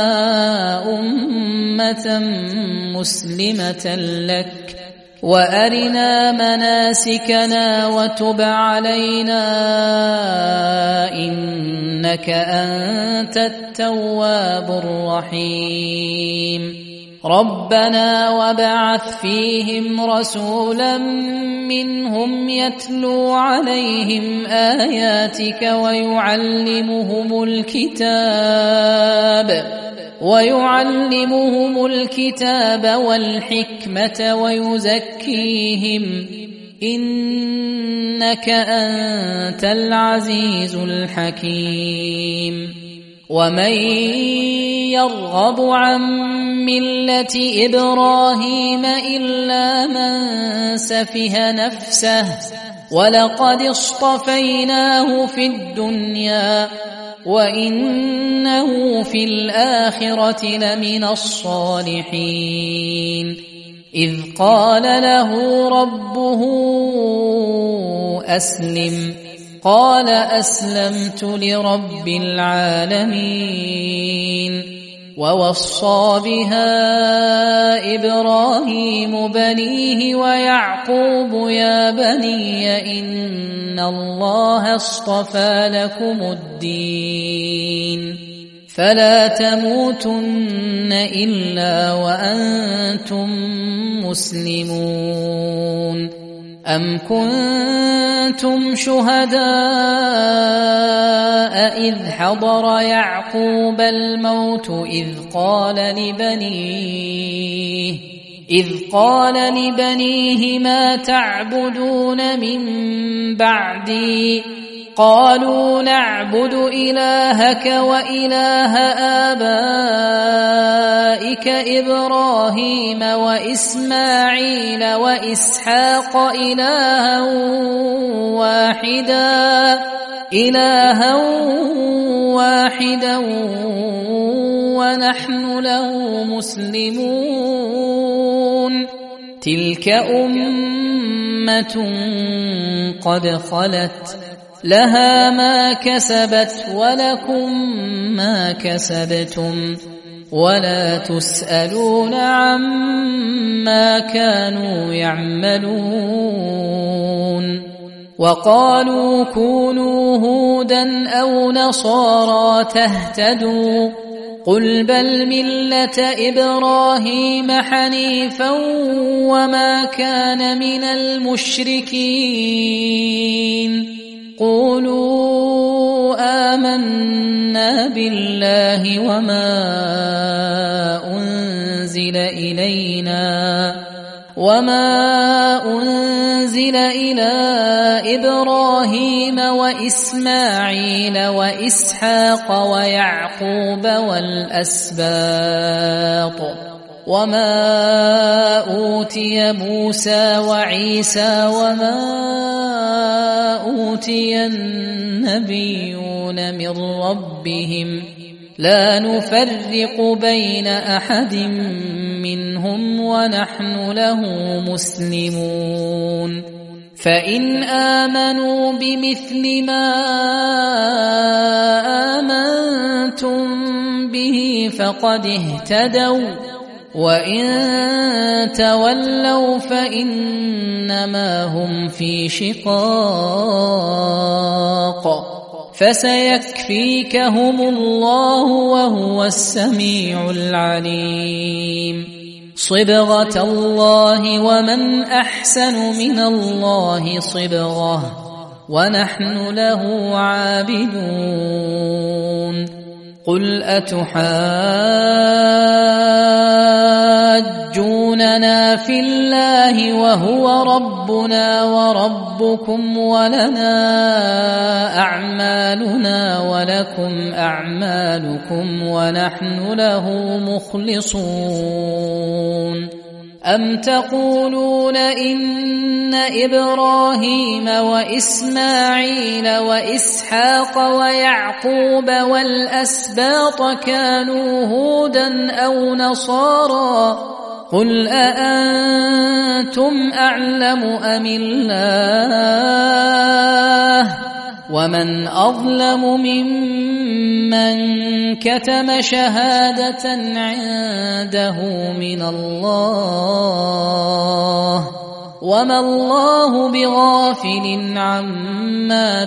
أمة مسلمة لك وأرنا مناسكنا وتب علينا إنك أنت التواب الرحيم ربنا وابعث فيهم رسولا منهم يتلو عليهم آياتك ويعلمهم الكتاب والحكمة ويزكيهم إنك أنت العزيز الحكيم ومن يرغب عن ملة إبراهيم إلا من سفه نفسه ولقد اصطفيناه في الدنيا وإنه في الآخرة لمن الصالحين إذ قال له ربه أسلم قال أسلمت لرب العالمين ووصى بها إبراهيم بنيه ويعقوب يا بني إن الله اصطفى لكم الدين فلا تموتن إلا وأنتم مسلمون أم كنتم شهداء إذ حضر يعقوب الموت إذ قال لبنيه ما تعبدون من بعدي قالوا نعبد إلهك وإله آبائك إبراهيم وإسماعيل وإسحاق إلها واحدا ونحن له مسلمون تلك أمة قد خلت لها ما كسبت ولكم ما كسبتم ولا تسألون عما كانوا يعملون وقالوا كونوا هودا أو نصارى تهتدوا قل بل ملة إبراهيم حنيفا وما كان من المشركين قولوا آمنا بالله وما أنزل إلى إبراهيم وإسماعيل وإسحاق ويعقوب والأسباط وما أوتي موسى وعيسى وما أوتي النبيون من ربهم لا نفرق بين أحد منهم ونحن له مسلمون فإن آمنوا بمثل ما آمنتم به فقد اهتدوا وإن تولوا فإنما هم في شقاق فسيكفيكهم الله وهو السميع العليم صبغة الله ومن أحسن من الله صبغة ونحن له عابدون قل أتحاجوننا في الله وهو ربنا وربكم ولنا أعمالنا ولكم أعمالكم ونحن له مخلصون أم تقولون إن إبراهيم وإسماعيل وإسحاق ويعقوب والأسباط كانوا هودا أو نصارى قل أأنتم أعلم أم الله ومن أظلم ممن كتم شهادة عنده من الله وما الله بغافل عما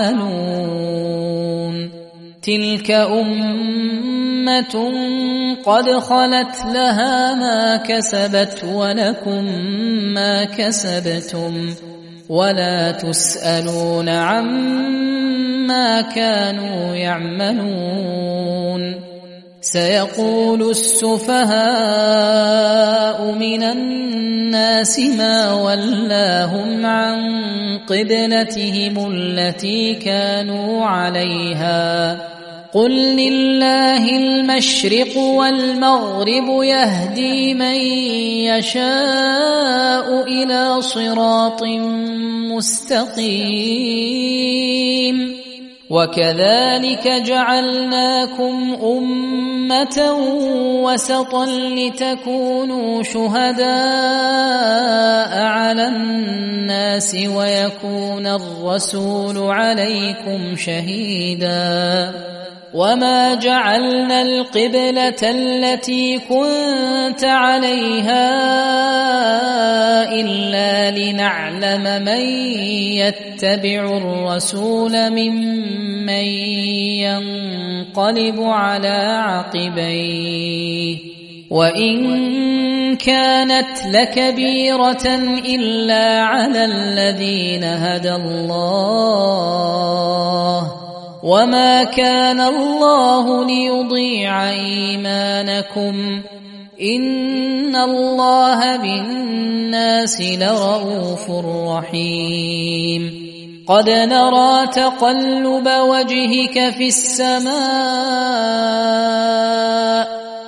تعملون تلك أمة قد خلت لها ما كسبت ولكم ما كسبتم ولا تسألون عما كانوا يعملون سيقول السفهاء من الناس ما ولاهم عن قبلتهم التي كانوا عليها قل لله المشرق والمغرب يهدي من يشاء إلى صراط مستقيم وكذلك جعلناكم أمة وسطا لتكونوا شهداء على الناس ويكون الرسول عليكم شهيدا وما جعلنا القبلة التي كنت عليها إلا لنعلم من يتبع الرسول ممن ينقلب على عقبيه وإن كانت لكبيرة إلا على الذين هدى الله وما كان الله ليضيع إيمانكم إن الله بالناس لرءوف رحيم قد نرى تقلب وجهك في السماء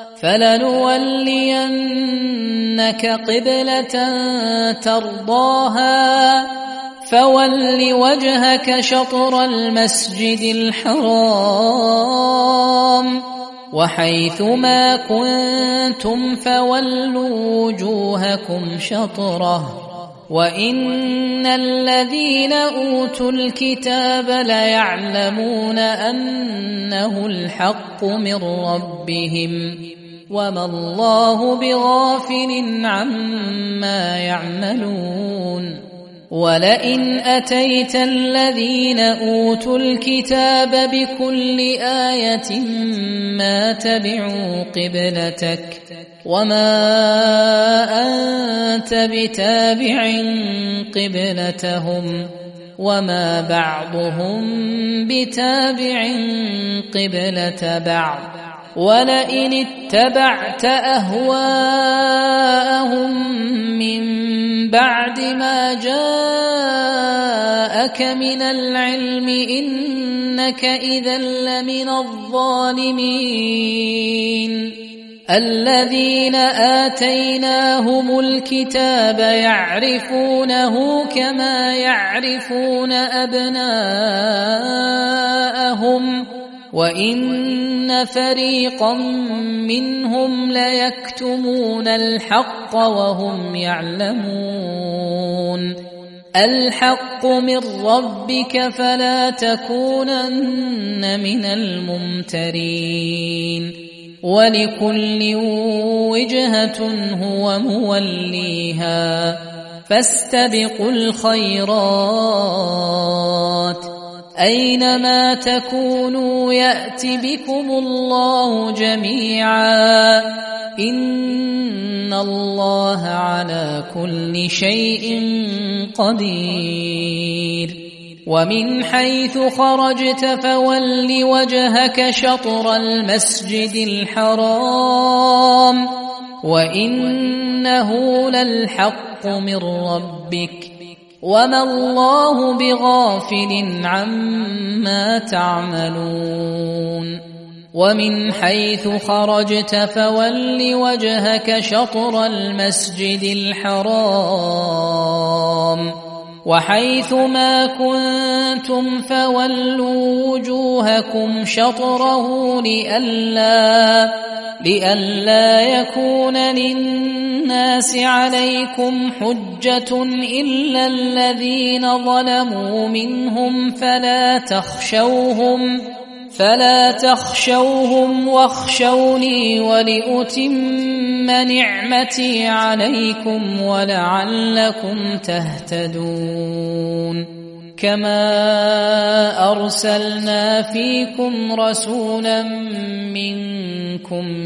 فلنولينك قبلة ترضاها فول وجهك شطر المسجد الحرام وحيث ما كنتم فولوا وجوهكم شطره وإن الذين أوتوا الكتاب ليعلمون أنه الحق من ربهم وما الله بغافل عما يعملون ولئن أتيت الذين أوتوا الكتاب بكل آية ما تبعوا قبلتك وما أنت بتابع قبلتهم وما بعضهم بتابع قبلة بعض ولئن اتبعت أهواءهم من بعد ما جاءك من العلم إنك إذا لمن الظالمين الذين آتيناهم الكتاب يعرفونه كما يعرفون أبناءهم وإن فريقا منهم ليكتمون الحق وهم يعلمون الحق من ربك فلا تكونن من الممترين ولكل وجهة هو موليها فاستبقوا الخيرات أينما تكونوا يأت بكم الله جميعا إن الله على كل شيء قدير ومن حيث خرجت فول وجهك شطر المسجد الحرام وإنه للحق من ربك وما الله بغافل عما تعملون ومن حيث خرجت فول وجهك شطر المسجد الحرام وحيث ما كنتم فولوا وجوهكم شطره لئلا يكون للناس عليكم حجة إلا الذين ظلموا منهم فلا تخشوهم واخشوني ولأتم نعمتي عليكم ولعلكم تهتدون كما أرسلنا فيكم رسولا منكم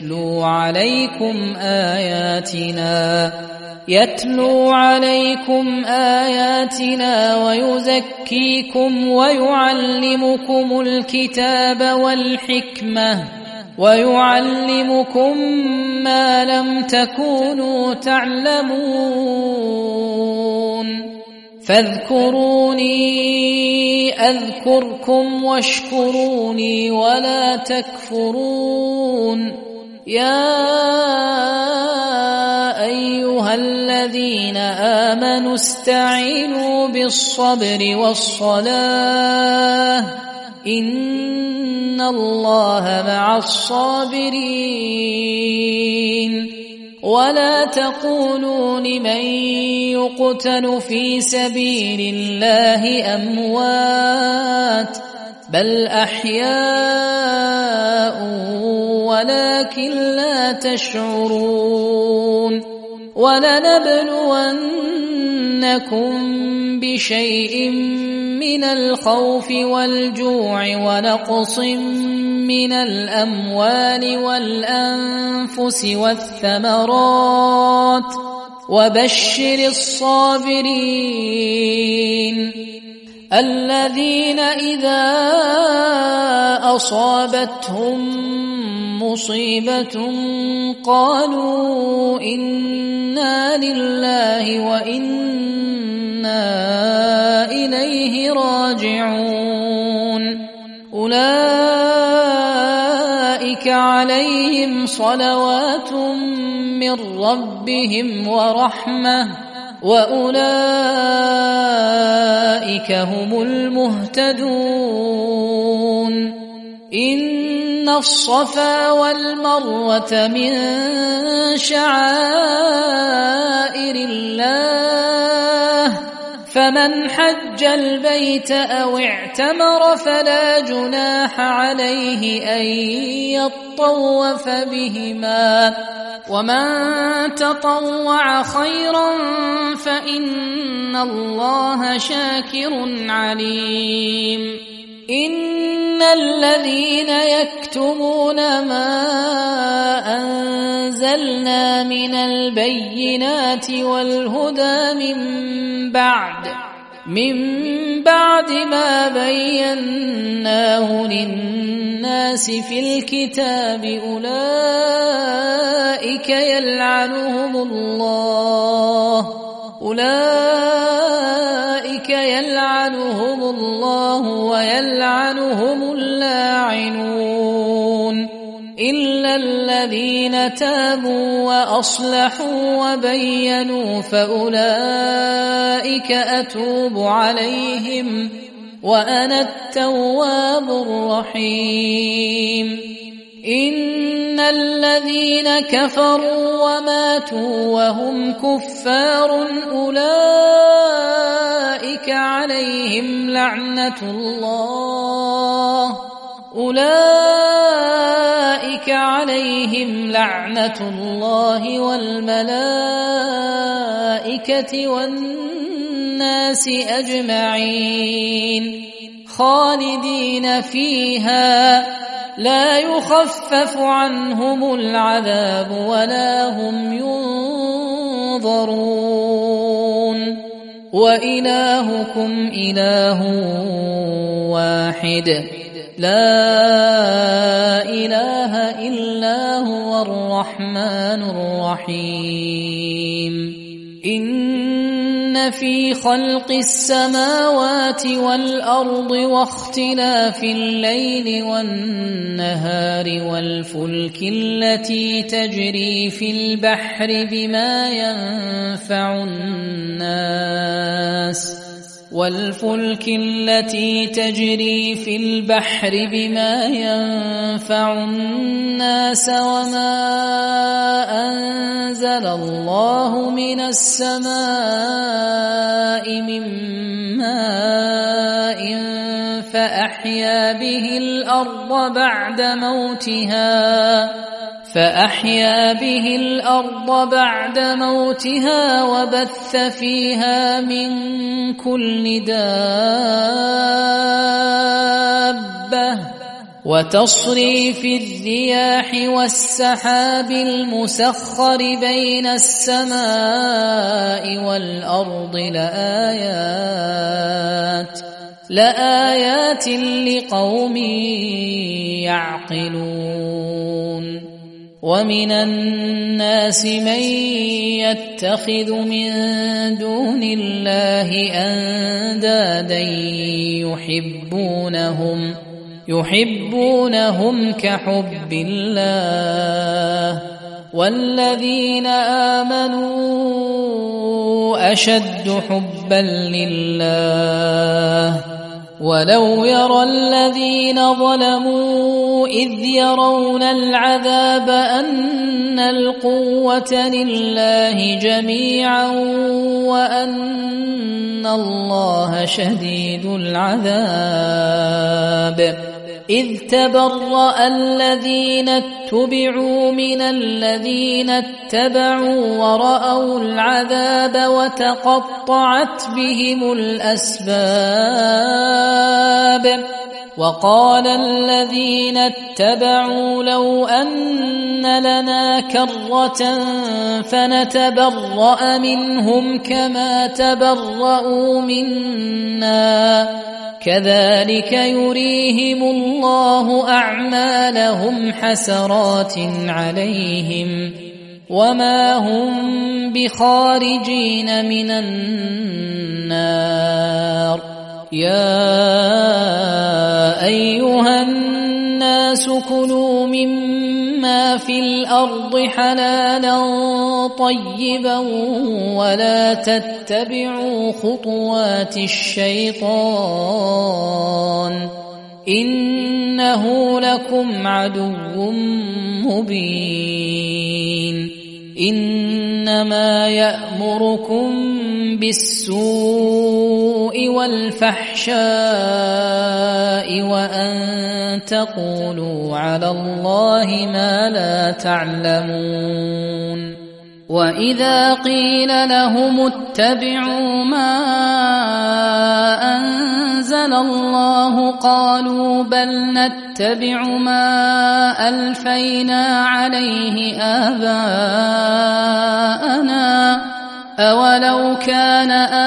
يتلو عليكم آياتنا ويزكيكم ويعلمكم الكتاب والحكمة ويعلمكم ما لم تكونوا تعلمون فاذكروني أذكركم واشكروني ولا تكفرون يا أيها الذين آمنوا استعينوا بالصبر والصلاة إن الله مع الصابرين ولا تقولوا لمن يقتل في سبيل الله أموات بل أحياء ولكن لا تشعرون ولنبلونكم بشيء من الخوف والجوع ونقص من الأموال والأنفس والثمرات وبشر الصابرين الذين إذا أصابتهم مصيبة قالوا إنا لله وإنا إليه راجعون أولئك عليهم صلوات من ربهم ورحمة وأولئك هم المهتدون إن الصفا والمروة من شعائر الله فمن حج البيت أو اعتمر فلا جناح عليه أن يطوف بهما ومن تطوع خيرا فإن الله شاكر عليم إن الذين يكتمون ما أنزلنا من البينات والهدى من بعد ما بيناه للناس في الكتاب أولئك يلعنهم الله ويلعنهم اللاعنون إلا الذين تابوا وأصلحوا وبينوا فأولئك أتوب عليهم وأنا التواب الرحيم إن الذين كفروا وماتوا وهم كفار أولئك عليهم لعنة الله والملائكة والناس أجمعين خالدين فيها لا يخفف عنهم العذاب ولا هم ينظرون وإلهكم إله واحد لا إله إلا هو الرحمن الرحيم إن في خلق السماوات والأرض واختلاف الليل والنهار والفلك التي تجري في البحر بما ينفع الناس وما أنزل الله من السماء من ماء فأحيا به الأرض بعد موتها وبث فيها من كل دابة وتصريف الرياح والسحاب المسخر بين السماء والأرض لآيات لقوم يعقلون ومن الناس من يتخذ من دون الله أندادا يحبونهم كحب الله والذين آمنوا أشد حبا لله ولو يرى الذين ظلموا إذ يرون العذاب أن القوة لله جميعا وأن الله شديد العذاب إذ تبرأ الذين اتبعوا من الذين اتبعوا ورأوا العذاب وتقطعت بهم الأسباب وقال الذين اتبعوا لو أن لنا كرة فنتبرأ منهم كما تبرأوا منا كذلك يريهم الله أعمالهم حسرات عليهم وما هم بخارجين من النار يا أيها الناس كلوا مما في الأرض حلالا طيبا ولا تتبعوا خطوات الشيطان إنه لكم عدو مبين إنما يأمركم بالسوء والفحشاء وأن تقولوا على الله ما لا تعلمون وإذا قيل لهم اتبعوا ما أنزل الله قالوا بل نتبع ما ألفينا عليه آباءنا أولو كان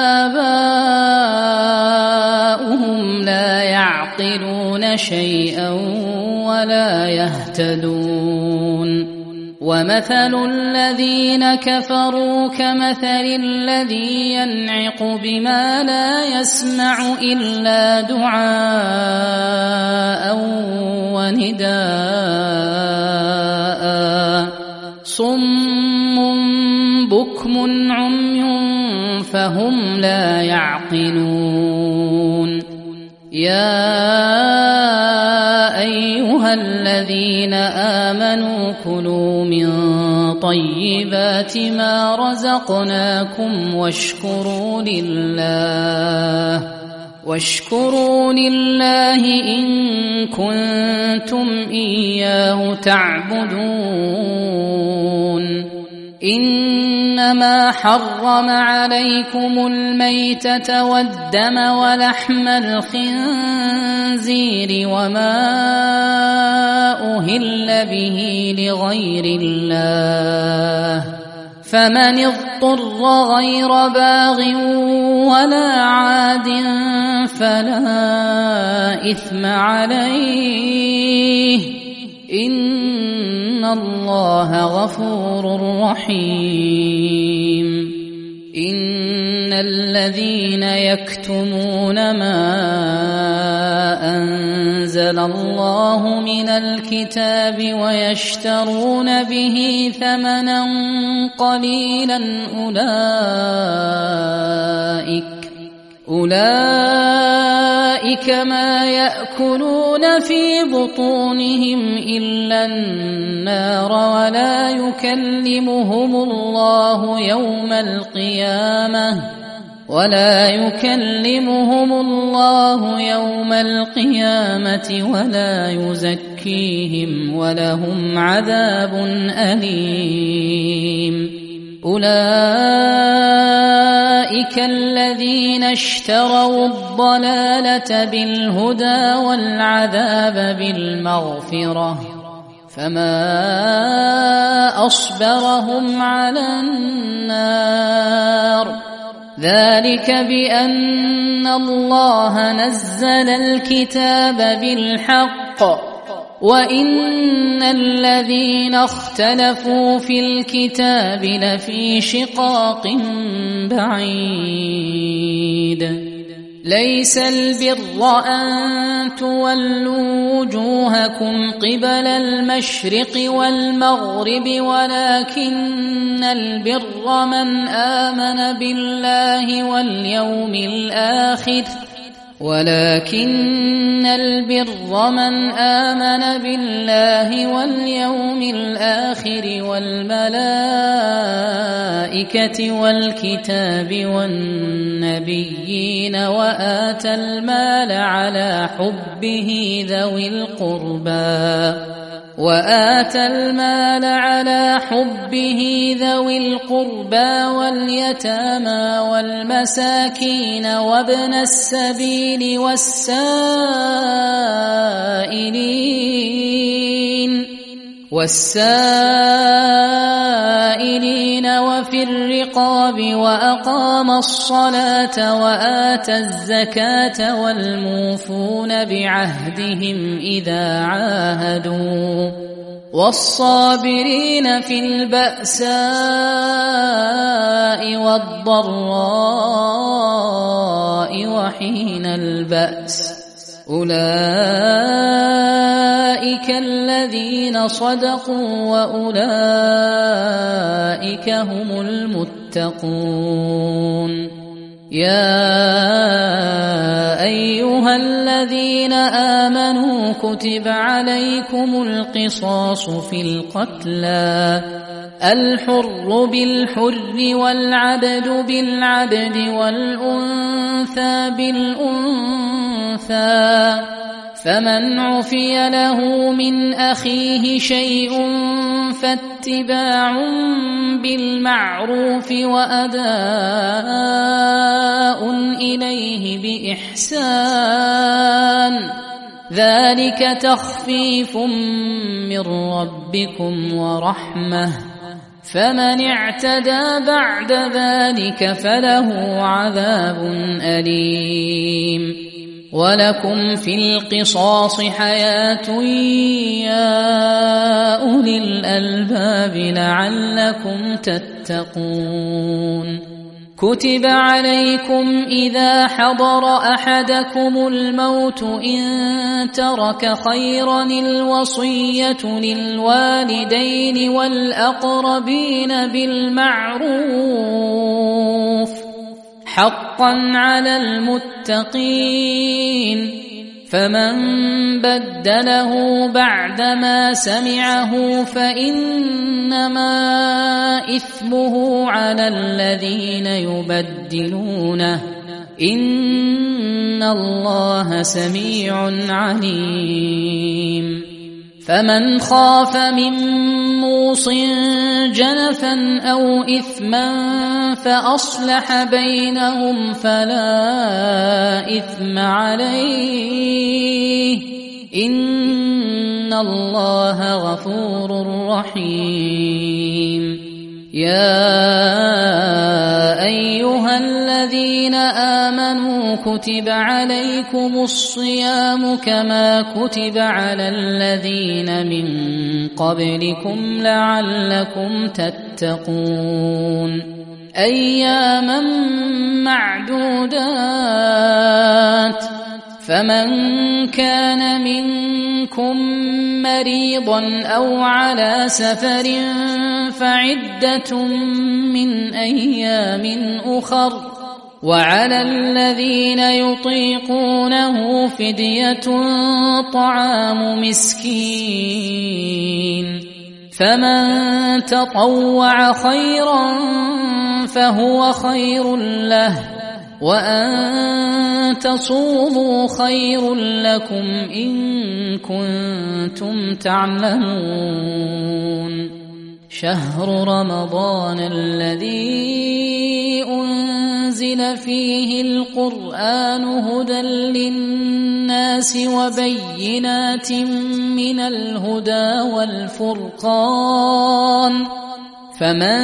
آباؤهم لا يعقلون شيئا ولا يهتدون ومثل الذين كفروا كمثل الذي ينعق بما لا يسمع إلا دعاء ونداء صم بكم عمي فهم لا يعقلون يا أيها الذين آمنوا كلوا من طيبات ما رزقناكم واشكروا لله إن كنتم إياه تعبدون إنما حرم عليكم الميتة والدم ولحم الخنزير وما أهل به لغير الله فمن اضطر غير باغ ولا عاد فلا إثم عليه إن الله غفور رحيم إن الذين يكتمون ما أنزل الله من الكتاب ويشترون به ثمنا قليلا أولئك ما يأكلون في بطونهم إلا النار ولا يكلمهم الله يوم القيامة ولا يزكيهم ولهم عذاب أليم أولئك الذين اشتروا الضلالة بالهدى والعذاب بالمغفرة فما أصبرهم على النار ذلك بأن الله نزل الكتاب بالحق وإن الذين اختلفوا في الكتاب لفي شقاق بعيد ليس البر أن تولوا وجوهكم قبل المشرق والمغرب ولكن البر من آمن بالله واليوم الآخر والملائكة والكتاب والنبيين وآتى المال على حبه ذوي القربى واليتامى والمساكين وابن السبيل والسائلين وفي الرقاب وأقام الصلاة وآتى الزكاة والموفون بعهدهم إذا عاهدوا والصابرين في البأساء والضراء وحين البأس أولئك الذين صدقوا وأولئك هم المتقون يا أيها الذين آمنوا كتب عليكم القصاص في القتلى الحر بالحر والعبد بالعبد والأنثى بالأنثى فمن عفي له من أخيه شيء فاتباع بالمعروف وأداء إليه بإحسان ذلك تخفيف من ربكم ورحمة فمن اعتدى بعد ذلك فله عذاب أليم ولكم في القصاص حياة يا أولي الألباب لعلكم تتقون كتب عليكم إذا حضر أحدكم الموت إن ترك خيرا الوصية للوالدين والأقربين بالمعروف حقا على المتقين فمن بدله بعدما سمعه فإنما إثمه على الذين يبدلونه إن الله سميع عليم فمن خاف من موص جنفا أو إثما فأصلح بينهم فلا إثم عليه إن الله غفور رحيم يا أيها الذين آمنوا كتب عليكم الصيام كما كتب على الذين من قبلكم لعلكم تتقون أياما معدودات فمن كان منكم مريضا أو على سفر فعدة من أيام أخر وعلى الذين يطيقونه فدية طعام مسكين فمن تطوع خيرا فهو خير له وأن تصوموا خير لكم إن كنتم تعلمون شهر رمضان الذي أنزل فيه القرآن هدى للناس وبينات من الهدى والفرقان فمن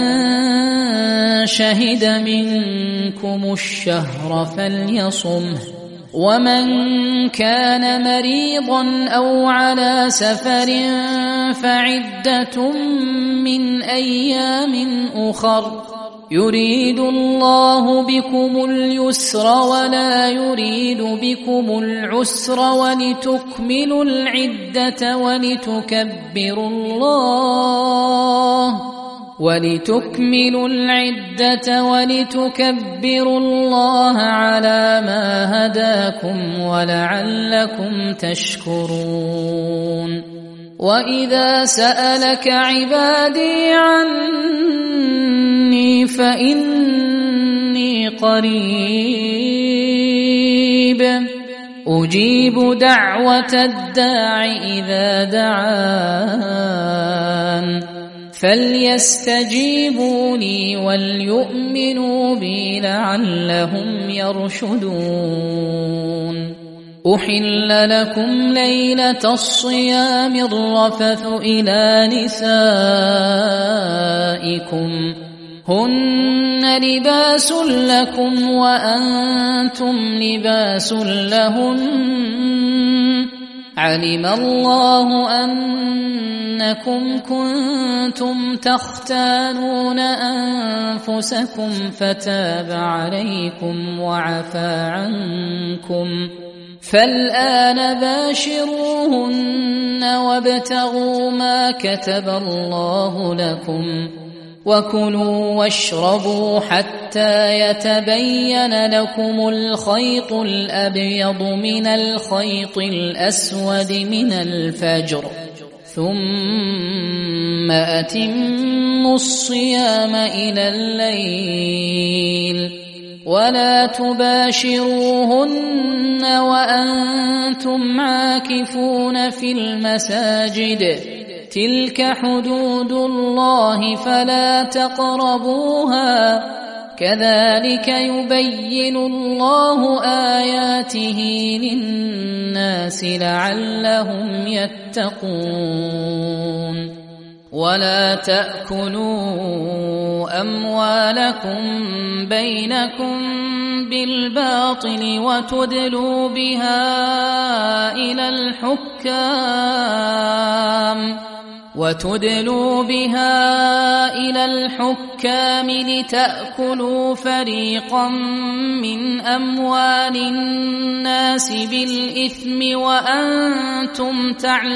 شهد منكم الشهر فليصمه ومن كان مريضا أو على سفر فعدة من أيام أخر يريد الله بكم اليسر ولا يريد بكم العسر ولتكملوا العدة ولتكبروا الله على ما هداكم ولعلكم تشكرون وإذا سألك عبادي عني فإني قريب أجيب دعوة الداع إذا دعان فليستجيبوا لي وليؤمنوا بي لعلهم يرشدون أحل لكم ليلة الصيام الرفث إلى نسائكم هن لباس لكم وأنتم لباس لهن علم الله أنكم كنتم تختانون أنفسكم فتاب عليكم وعفى عنكم فالآن باشروهن وابتغوا ما كتب الله لكم وكلوا واشربوا حتى يتبين لكم الخيط الأبيض من الخيط الأسود من الفجر ثم أتموا الصيام إلى الليل ولا تباشروهن وأنتم عاكفون في المساجد تلك حدود الله فلا تقربوها كذلك يبين الله آياته للناس لعلهم يتقون ولا تأكلوا أموالكم بينكم بالباطل وتدلوا بها إلى الحكام لتأكلوا فريقا من أموال الناس بالإثم وأنتم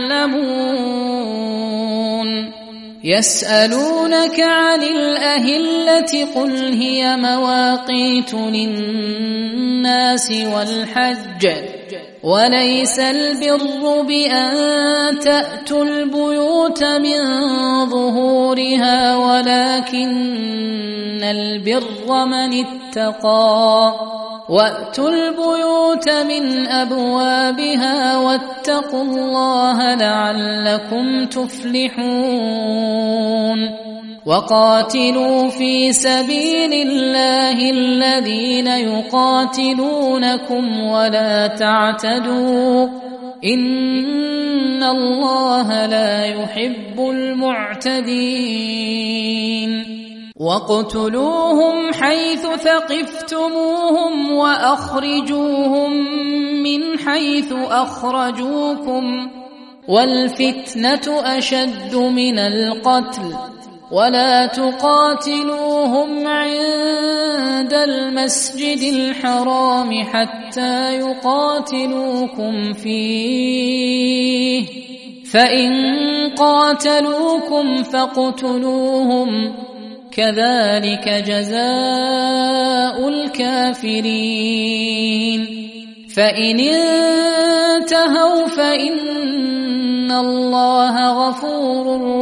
تعلمون يسألونك عن الأهلة قل هي مواقيت للناس والحج وليس البر بأن تأتوا البيوت من ظهورها ولكن البر من اتقى وأتوا البيوت من أبوابها واتقوا الله لعلكم تفلحون وقاتلوا في سبيل الله الذين يقاتلونكم ولا تعتدوا إن الله لا يحب المعتدين واقتلوهم حيث ثقفتموهم وأخرجوهم من حيث أخرجوكم والفتنة أشد من القتل ولا تقاتلوهم عند المسجد الحرام حتى يقاتلوكم فيه فإن قاتلوكم فاقتلوهم كذلك جزاء الكافرين فإن انتهوا فإن الله غفور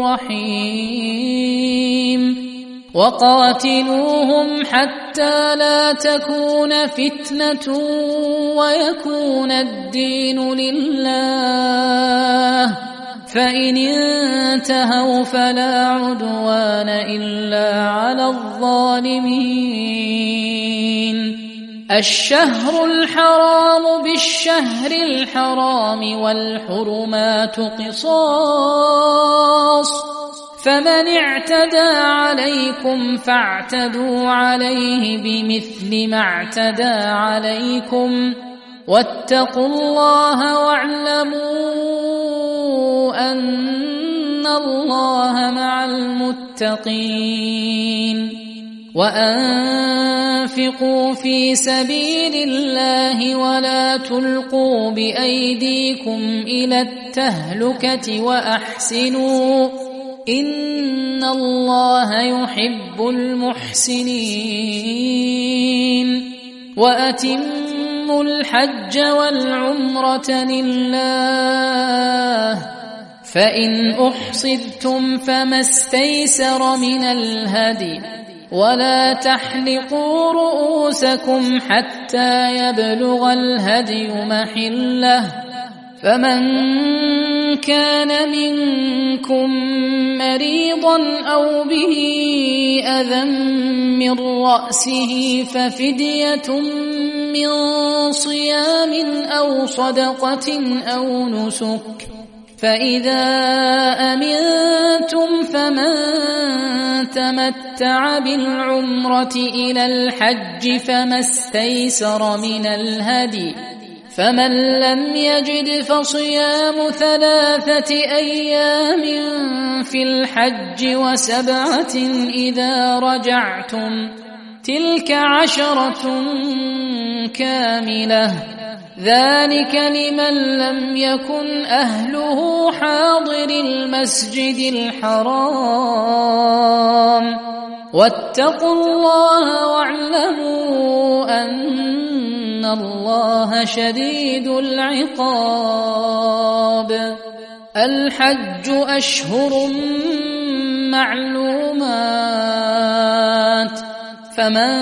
رحيم وقاتلوهم حتى لا تكون فتنة ويكون الدين لله فإن انتهوا فلا عدوان إلا على الظالمين الشهر الحرام بالشهر الحرام والحرمات قصاص فمن اعتدى عليكم فاعتدوا عليه بمثل ما اعتدى عليكم واتقوا الله واعلموا أن الله مع المتقين وأنفقوا في سبيل الله ولا تلقوا بأيديكم إلى التهلكة وأحسنوا إن الله يحب المحسنين وأتموا الحج والعمرة لله فإن أحصرتم فما استيسر من الهدي ولا تحلقوا رؤوسكم حتى يبلغ الهدي محله فمن كان منكم مريضا أو به أذى من رأسه ففدية من صيام أو صدقة أو نسك فإذا أمنتم فمن تمتع بالعمرة إلى الحج فما استيسر من الهدي فمن لم يجد فصيام 3 أيام في الحج و7 إذا رجعتم تلك 10 كاملة ذلك لمن لم يكن أهله حاضر المسجد الحرام واتقوا الله واعلموا أن الله شديد العقاب. الحج أشهر معلومات، فمن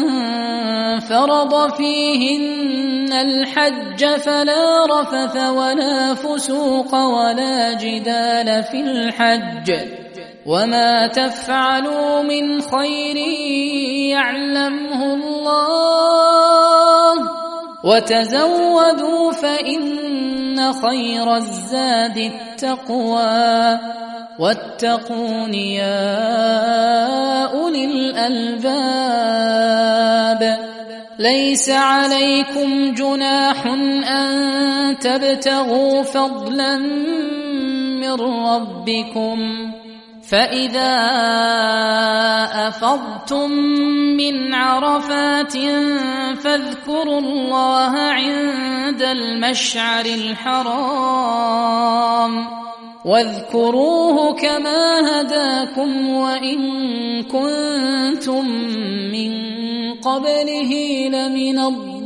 فرض فيهن الحج فلا رفث ولا فسوق ولا جدال في الحج، وما تفعلوا من خير يعلمه الله، وتزودوا فإن خير الزاد التقوى، واتقون يا أولي الألباب. ليس عليكم جناح أن تبتغوا فضلا من ربكم، فإذا أفضتم من عرفات فاذكروا الله عند المشعر الحرام، واذكروه كما هداكم وإن كنتم من قبله لمن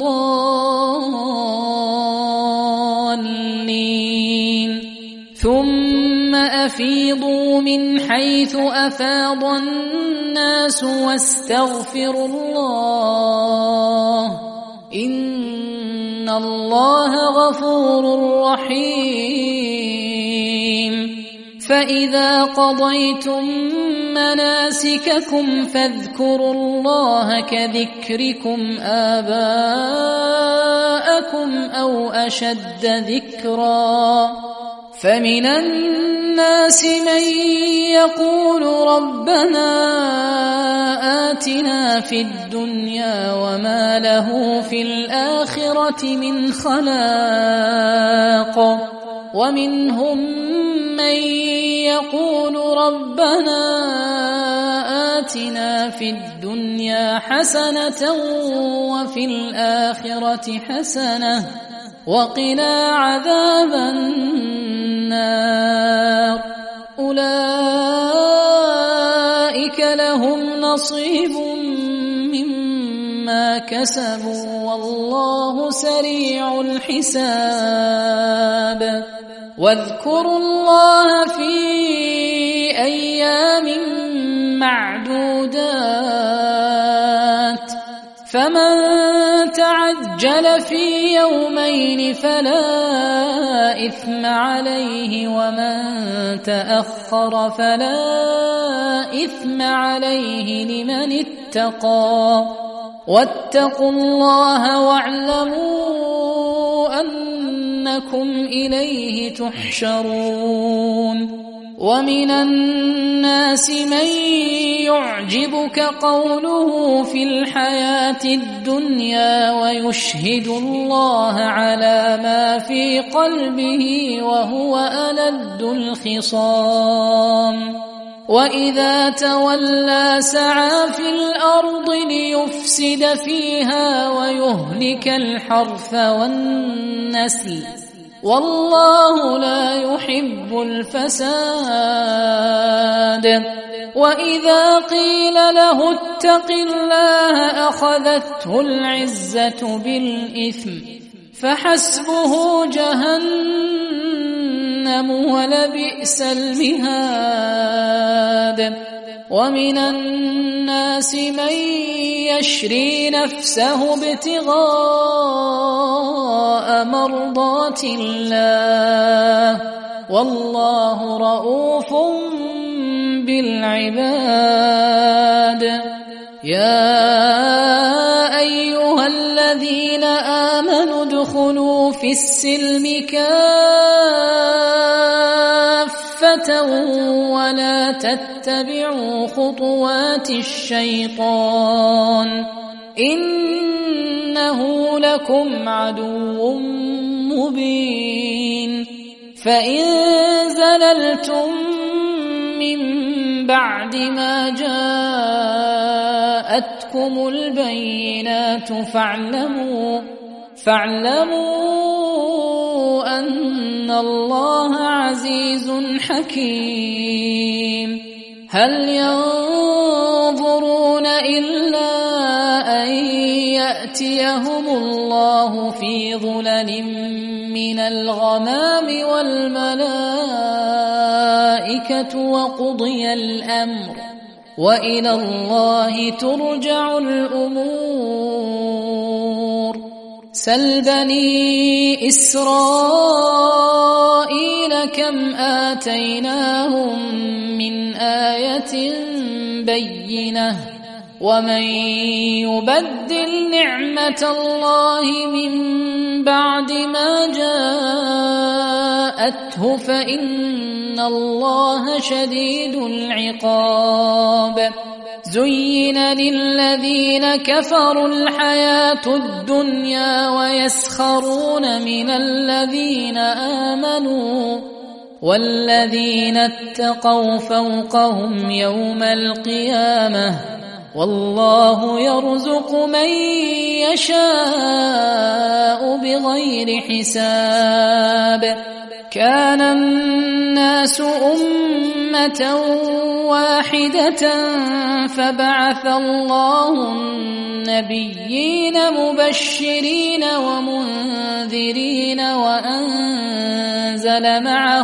الضالين. ثم أفيضوا من حيث أفاض الناس واستغفروا الله، إن الله غفور رحيم. فإذا قضيتم مناسككم فاذكروا الله كذكركم آباءكم أو أشد ذكرا. فمن الناس من يقول ربنا آتنا في الدنيا وما له في الآخرة من خلاق، ومنهم من يقول ربنا آتنا في الدنيا حسنة وفي الآخرة حسنة وقنا عذاب النار. أولئك لهم نصيب مما كسبوا والله سريع الحساب. واذكروا الله في أيام معدودات، فمن تعجل في يومين فلا إثم عليه، ومن تأخر فلا إثم عليه لمن اتقى. واتقوا الله واعلموا أنكم إليه تحشرون. ومن الناس من يعجبك قوله في الحياة الدنيا ويشهد الله على ما في قلبه وهو ألد الخصام. وإذا تولى سعى في الأرض ليفسد فيها ويهلك الحرث والنسل، والله لا يحب الفساد. وإذا قيل له اتق الله أخذته العزة بالإثم، فحسبه جهنم ولبئس المهاد. ومن الناس من يشري نفسه ابتغاء مرضات الله، والله رؤوف بالعباد. يا أيها الذين آمنوا ادخلوا في السلم كافة ولا تتبعوا خطوات الشيطان، إنه لكم عدو مبين. فإن زللتم من بعد ما جاءتكم البينات فاعلموا أن الله عزيز حكيم. هل ينظرون إلا أن يأتيهم الله في ظلل من الغمام والملائكة وقضي الأمر وإلى الله ترجع الأمور. سل بني إسرائيل كم آتيناهم من آية بينة ومن يبدل نعمة الله من بعد ما جاءته فإن الله شديد العقاب. زين للذين كفروا الحياة الدنيا ويسخرون من الذين آمنوا والذين اتقوا فوقهم يوم القيامة والله يرزق من يشاء بغير حساب. كان الناس أمة واحدة فبعث الله النبيين مبشرين ومنذرين وأنزل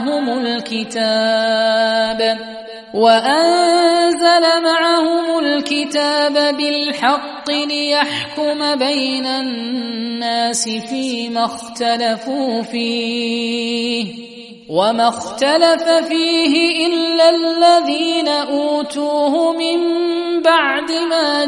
معهم الكتاب بالحق ليحكم بين الناس فيما اختلفوا فيه وما اختلف فيه إلا الذين أوتوه من بعد ما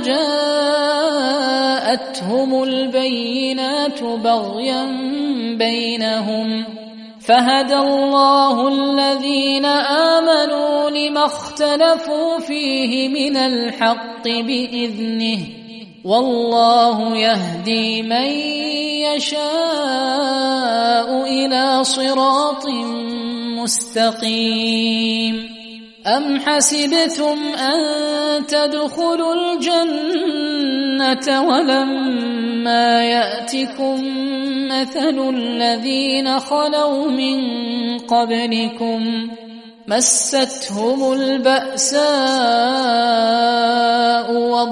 جاءتهم البينات بغيا بينهم فهدى الله الذين آمنوا لما اختلفوا فيه من الحق بإذنه والله يهدي من يشاء إلى صراط مستقيم. أم حسبتم أن تدخلوا الجنة ولما يأتكم مثل الذين خلوا من قبلكم مستهم البأساء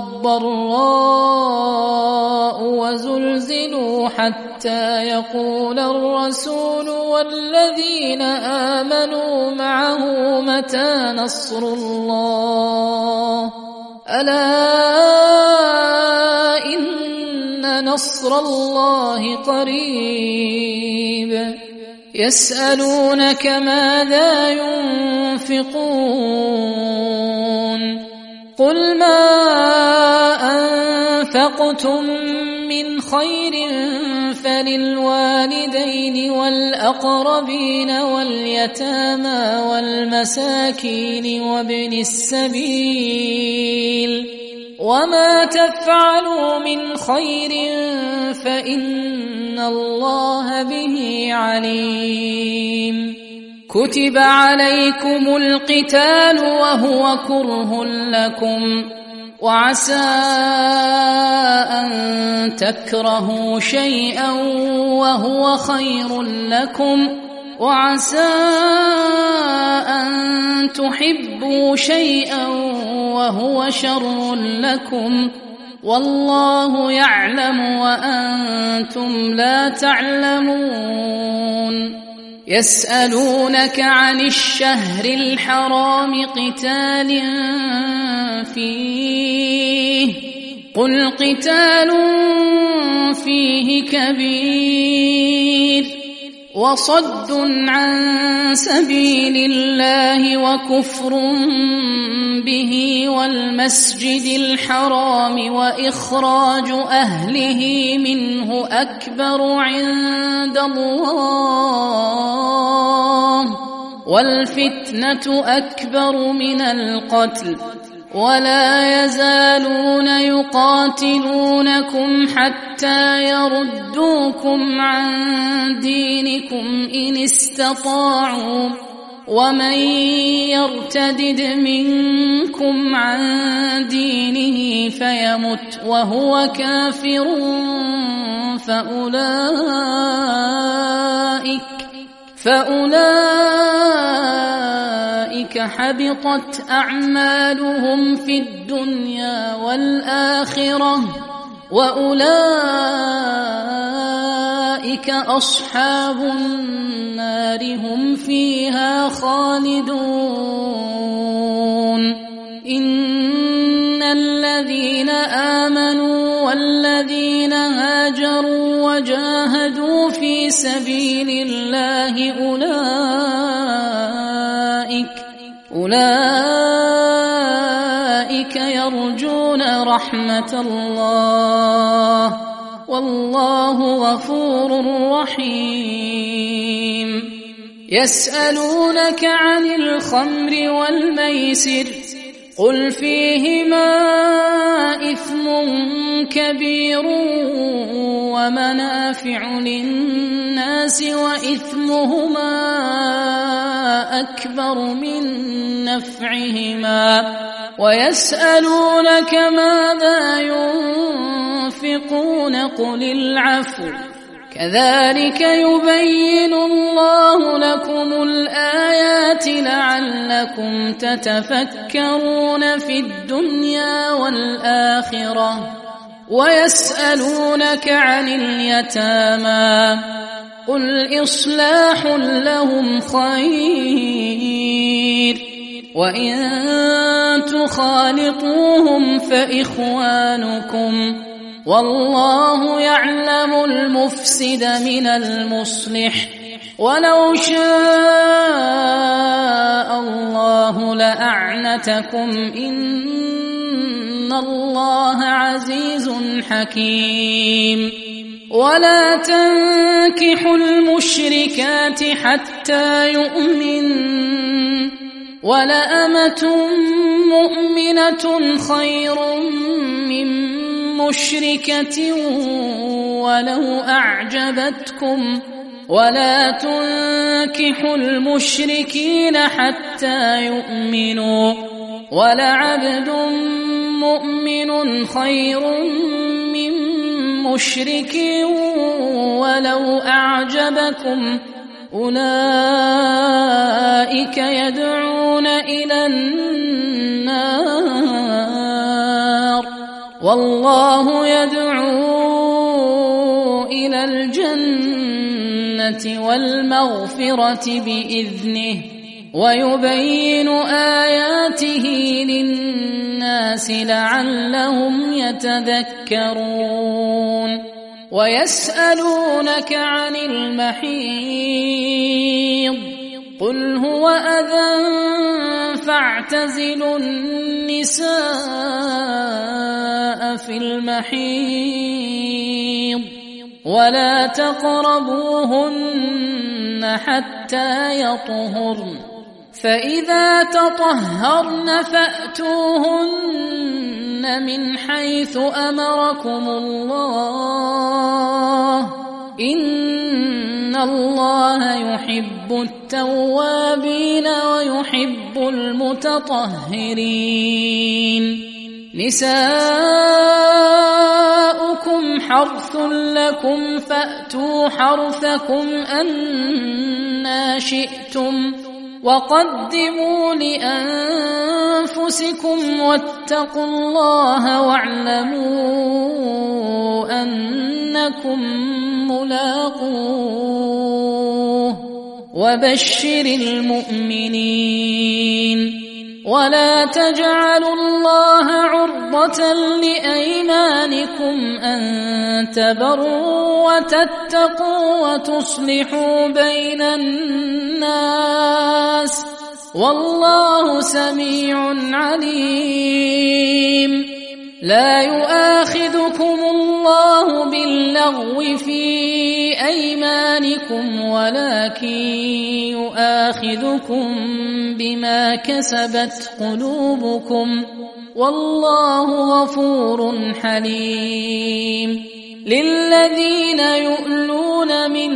والضراء وزلزلوا حتى يقول الرسول والذين آمنوا معه متى نصر الله ألا إن نصر الله قريب. يسألونك ماذا ينفقون قل ما أنفقتم من خير فللوالدين والأقربين واليتامى والمساكين وابن السبيل وما تفعلوا من خير فإن الله به عليم. كتب عليكم القتال وهو كره لكم وعسى أن تكرهوا شيئا وهو خير لكم وعسى أن تحبوا شيئا وهو شر لكم والله يعلم وأنتم لا تعلمون. يسألونك عن الشهر الحرام قتال فيه قل قتال فيه كبير وصد عن سبيل الله وكفر به والمسجد الحرام وإخراج أهله منه أكبر عند الله والفتنة أكبر من القتل ولا يزالون يقاتلونكم حتى يردوكم عن دينكم إن استطاعوا ومن يرتدد منكم عن دينه فيمت وهو كافر فأولئك أولئك حبطت أعمالهم في الدنيا والآخرة وأولئك أصحاب النار هم فيها خالدون إن الذين آمنوا والذين هاجروا وجاهدوا في سبيل الله أولئك يرجون رحمة الله والله غفور رحيم يسألونك عن الخمر والميسر قل فيهما إثم كبير ومنافع للناس وإثمهما أكبر من نفعهما ويسألونك ماذا ينفقون قل العفو كذلك يبين الله لكم الآيات لعلكم تتفكرون في الدنيا والآخرة ويسألونك عن اليتامى قل إصلاح لهم خير وإن تخالطوهم فإخوانكم والله يعلم المفسد من المصلح ولو شاء الله لأعنتكم إن الله عزيز حكيم ولا تنكحوا المشركات حتى يؤمنوا ولأمة مؤمنة خير من مشركة ولو أعجبتكم ولا تنكحوا المشركين حتى يؤمنوا ولعبد مؤمن خير من مشرك ولو أعجبكم أولئك يدعون إلى النار والله يدعو إلى الجنة والمغفرة بإذنه ويبين آياته للناس لعلهم يتذكرون ويسألونك عن المحيض قل هو أذى فاعتزلوا النساء في المحيض ولا تقربوهن حتى يطهرن فإذا تطهرن فأتوهن من حيث أمركم الله إن الله يحب التوابين ويحب المتطهرين نساؤكم حرث لكم فأتوا حرثكم أنى شئتم وقدموا لأنفسكم واتقوا الله واعلموا أنكم ملاقوه وبشر المؤمنين ولا تجعلوا الله عرضة لأيمانكم أن تبروا وتتقوا وتصلحوا بين الناس والله سميع عليم لا يؤاخذكم الله باللغو في أيمانكم ولكن يؤاخذكم بما كسبت قلوبكم والله غفور حليم للذين يؤلون من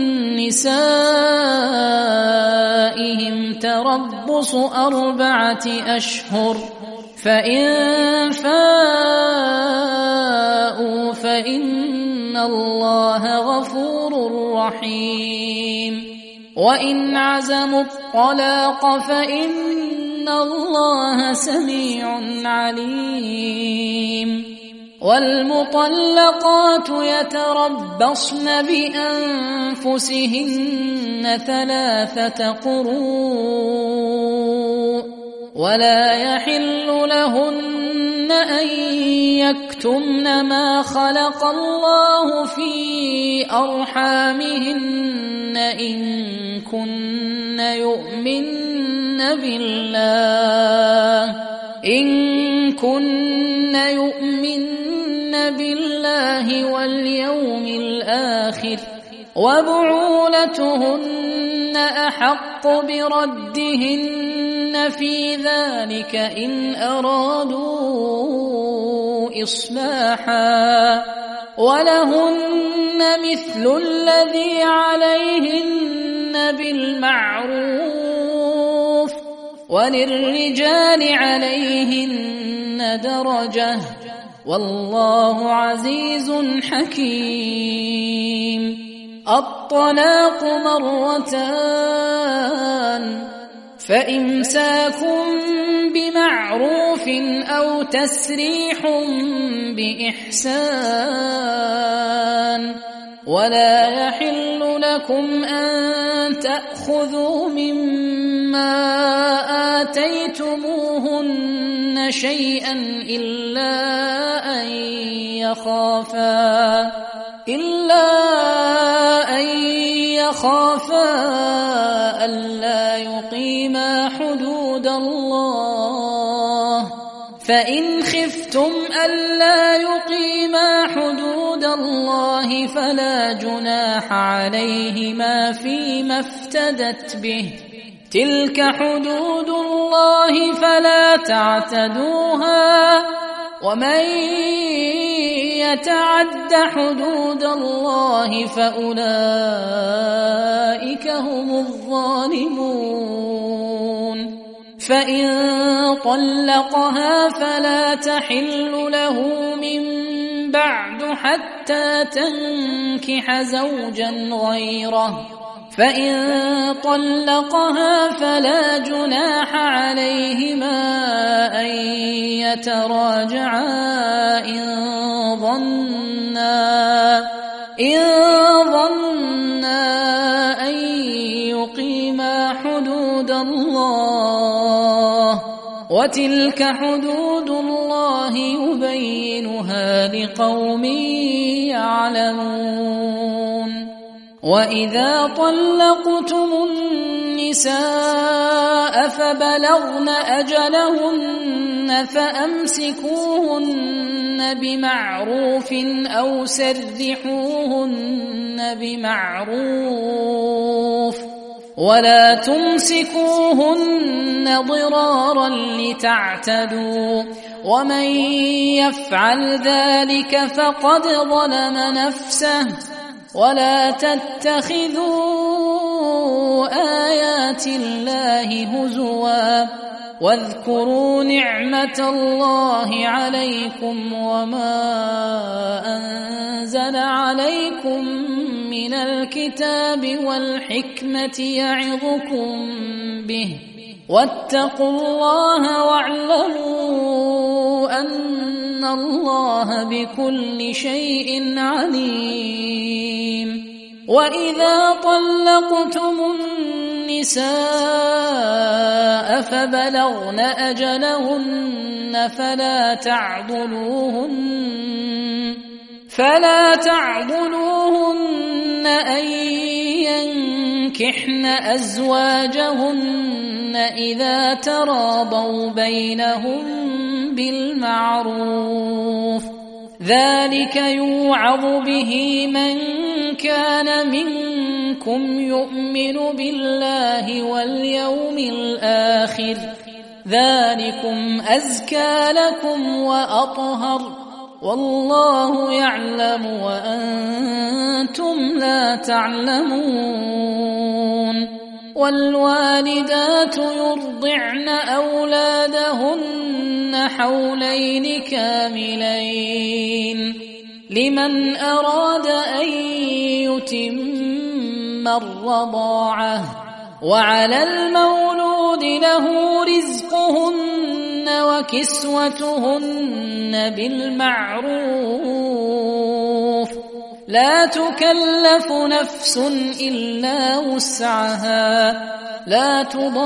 نسائهم تربص 4 أشهر فإن فاءوا فإن الله غفور رحيم وإن عزموا الطلاق فإن الله سميع عليم والمطلقات يتربصن بأنفسهن 3 قروء ولا يحل لهن أن يكتمن ما خلق الله في أرحامهن إن كن يؤمن بالله واليوم الآخر وبعولتهن أحق بردهن في ذلك إن أرادوا إصلاحا ولهن مثل الذي عليهن بالمعروف وللرجال عليهن درجة والله عزيز حكيم الطلاق 2 فإمساك بمعروف أو تسريح بإحسان ولا يحل لكم أن تأخذوا مما آتيتموهن شيئا إلا أن يخافا ألا يقيما حدود الله فإن خفتم ألا يقيما حدود الله فلا جناح عليهما فيما افتدت به تلك حدود الله فلا تعتدوها ومن يتعد حدود الله فأولئك هم الظالمون فإن طلقها فلا تحل له من بعد حتى تنكح زوجا غيره فإن طلقها فلا جناح عليهما أن يتراجعا إن ظنا أن يقيما حدود الله وتلك حدود الله يبينها لقوم يعلمون وإذا طلقتم النساء فبلغن أجلهن فأمسكوهن بمعروف أو سرحوهن بمعروف ولا تمسكوهن ضرارا لتعتدوا ومن يفعل ذلك فقد ظلم نفسه ولا تتخذوا آيات الله هزوا واذكروا نعمة الله عليكم وما أنزل عليكم من الكتاب والحكمة يعظكم به واتقوا الله واعلموا أن الله بكل شيء عليم وإذا طلقتم النساء فبلغن أجلهن فلا تعضلوهن أن ينكحن أزواجهن إذا تراضوا بينهم بالمعروف ذلك يوعظ به من كان منكم يؤمن بالله واليوم الآخر ذلكم أزكى لكم وأطهر والله يعلم وأنتم لا تعلمون والوالدات يرضعن أولادهن حولين كاملين لمن أراد أن يتم الرضاعة وعلى المولود له رزقهن وكسوتهن بالمعروف لا تكلف نفس إلا وسعها لا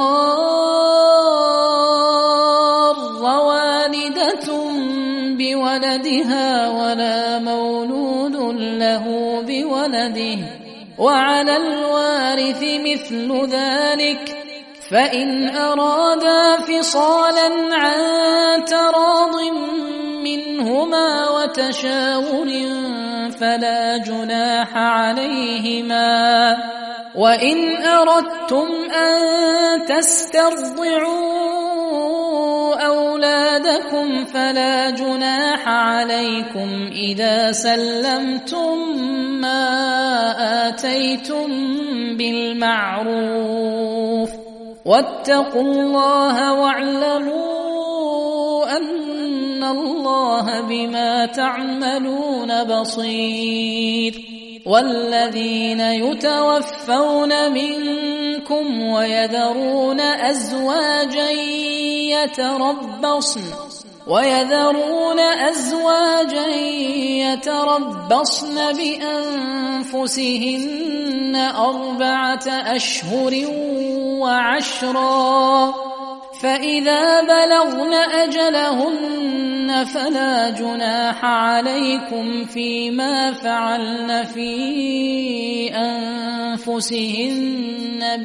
تضار والدة بولدها ولا مولود له بولده وعلى الوارث مثل ذلك فإن أرادا فصالا عن تراض منهما وتشاور فلا جناح عليهما وإن أردتم أن تسترضعوا أولادكم فلا جناح عليكم إذا سلمتم ما آتيتم بالمعروف واتقوا الله واعلموا أن الله بما تعملون بصير والذين يتوفون منكم ويذرون أزواجا يتربصن بأنفسهن 4 أشهر وعشرا فإذا بلغن أجلهن فلا جناح عليكم فيما فعلن في أنفسهن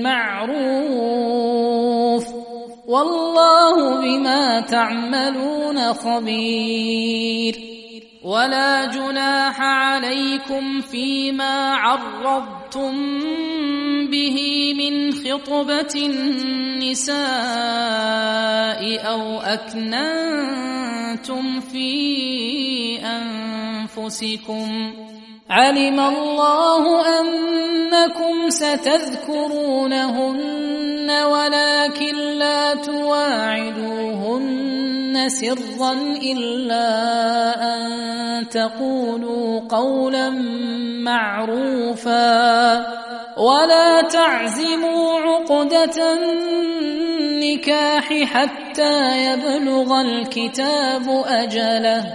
بالمعروف والله بما تعملون خبير ولا جناح عليكم فيما عرضتم به من خطبة النساء أو أكننتم في أنفسكم علم الله أنكم ستذكرونهن ولكن لا تواعدوهن سرا إلا أن تقولوا قولا معروفا ولا تعزموا عقدة النكاح حتى يبلغ الكتاب أجله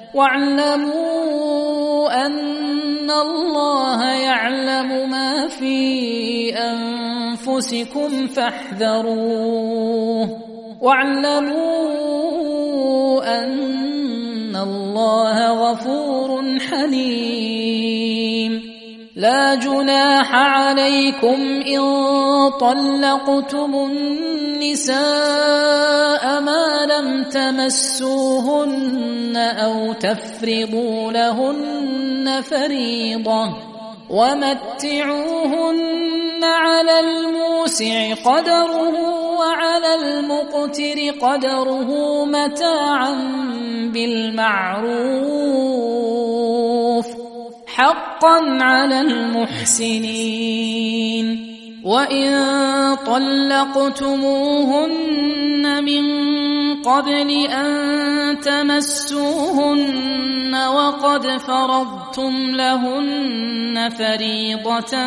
واعلموا أن الله يعلم ما في أنفسكم فاحذروه واعلموا أن الله غفور حليم لا جناح عليكم إن طلقتم النساء ما لم تمسوهن أو تفرضوا لهن فريضة ومتعوهن على الموسع قدره وعلى المقتر قدره متاعا بالمعروف حقا على المحسنين وإن طلقتموهن من قبل أن تمسوهن وقد فرضتم لهن فريضة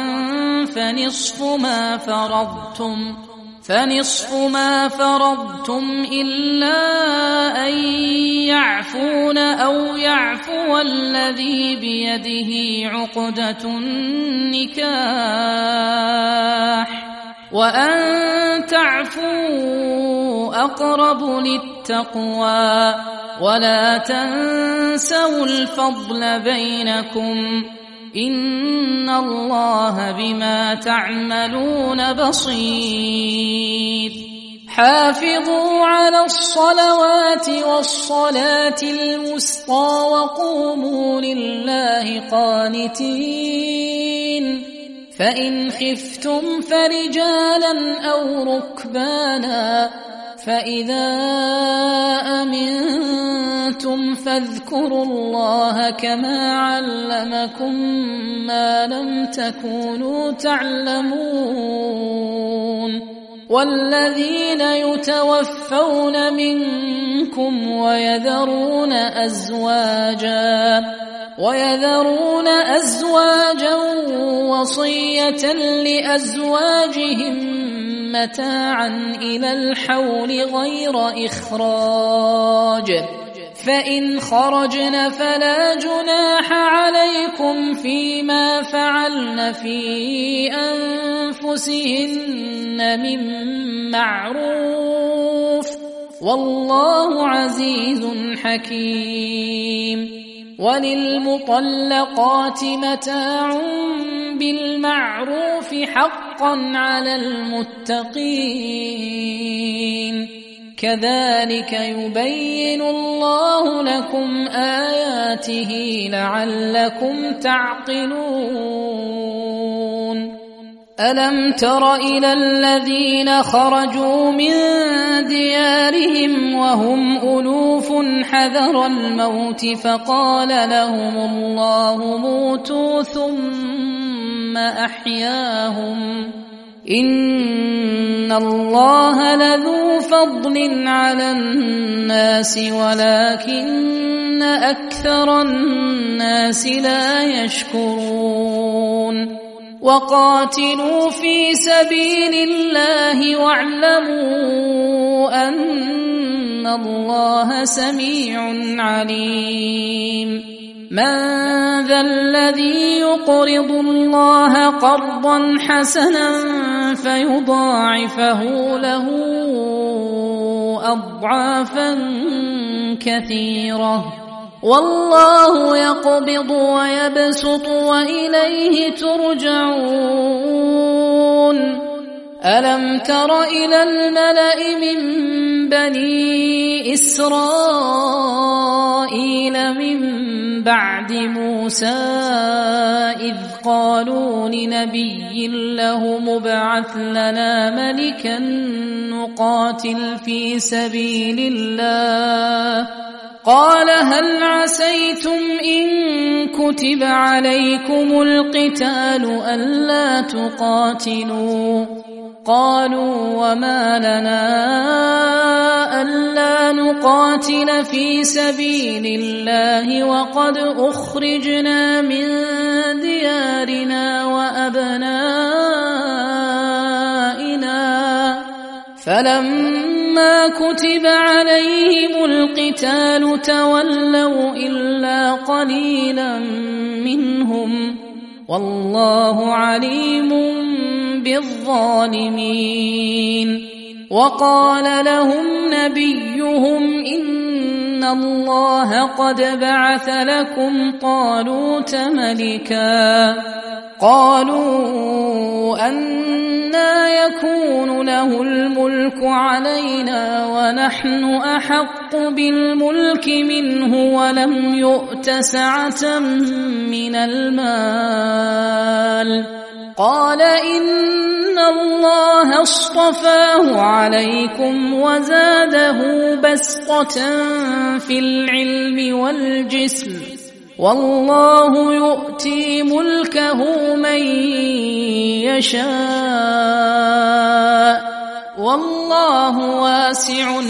فنصف ما فرضتم إلا أن يعفون أو يعفو الذي بيده عقدة النكاح وأن تعفوا أقرب للتقوى ولا تنسوا الفضل بينكم إن الله بما تعملون بصير حافظوا على الصلوات والصلاة الوسطى وقوموا لله قانتين فإن خفتم فرجالا أو ركبانا فإذا أمنتم فاذكروا الله كما علمكم ما لم تكونوا تعلمون والذين يتوفون منكم ويذرون أزواجا ويذرون أزواجا وصية لأزواجهم متاعا إلى الحول غير إخراج، فإن خرجن فلا جناح عليكم فيما فعلن في أنفسهن من معروف، والله عزيز حكيم. وللمطلقات متاع بالمعروف حقا على المتقين، كذلك يبين الله لكم آياته لعلكم تعقلون. ألم تر إلى الذين خرجوا من ديارهم وهم ألوف حذر الموت فقال لهم الله موتوا ثم أحياهم، إن الله لذو فضل على الناس ولكن أكثر الناس لا يشكرون. وقاتلوا في سبيل الله واعلموا أن الله سميع عليم. من ذا الذي يقرض الله قرضا حسنا فيضاعفه له أضعافا كثيرة، والله يقبض ويبسط وإليه ترجعون. ألم تر إلى الملأ من بني إسرائيل من بعد موسى إذ قالوا لنبي له مبعث لنا ملكا نقاتل في سبيل الله، قال هل عسيتم إن كتب عليكم القتال ألا تقاتلوا؟ قالوا وما لنا ألا نقاتل في سبيل الله وقد أخرجنا من ديارنا وأبنائنا، فلما كتب عليهم القتال تولوا إلا قليلا منهم، والله عليم بالظالمين. وقال لهم نبيهم إن الله قد بعث لكم طالوت ملكا، قالوا أنى يكون له الملك علينا ونحن أحق بالملك منه ولم يؤت سعة من المال، قال إن الله اصطفاه عليكم وزاده بسطة في العلم والجسم، والله يؤتي ملكه من يشاء والله واسع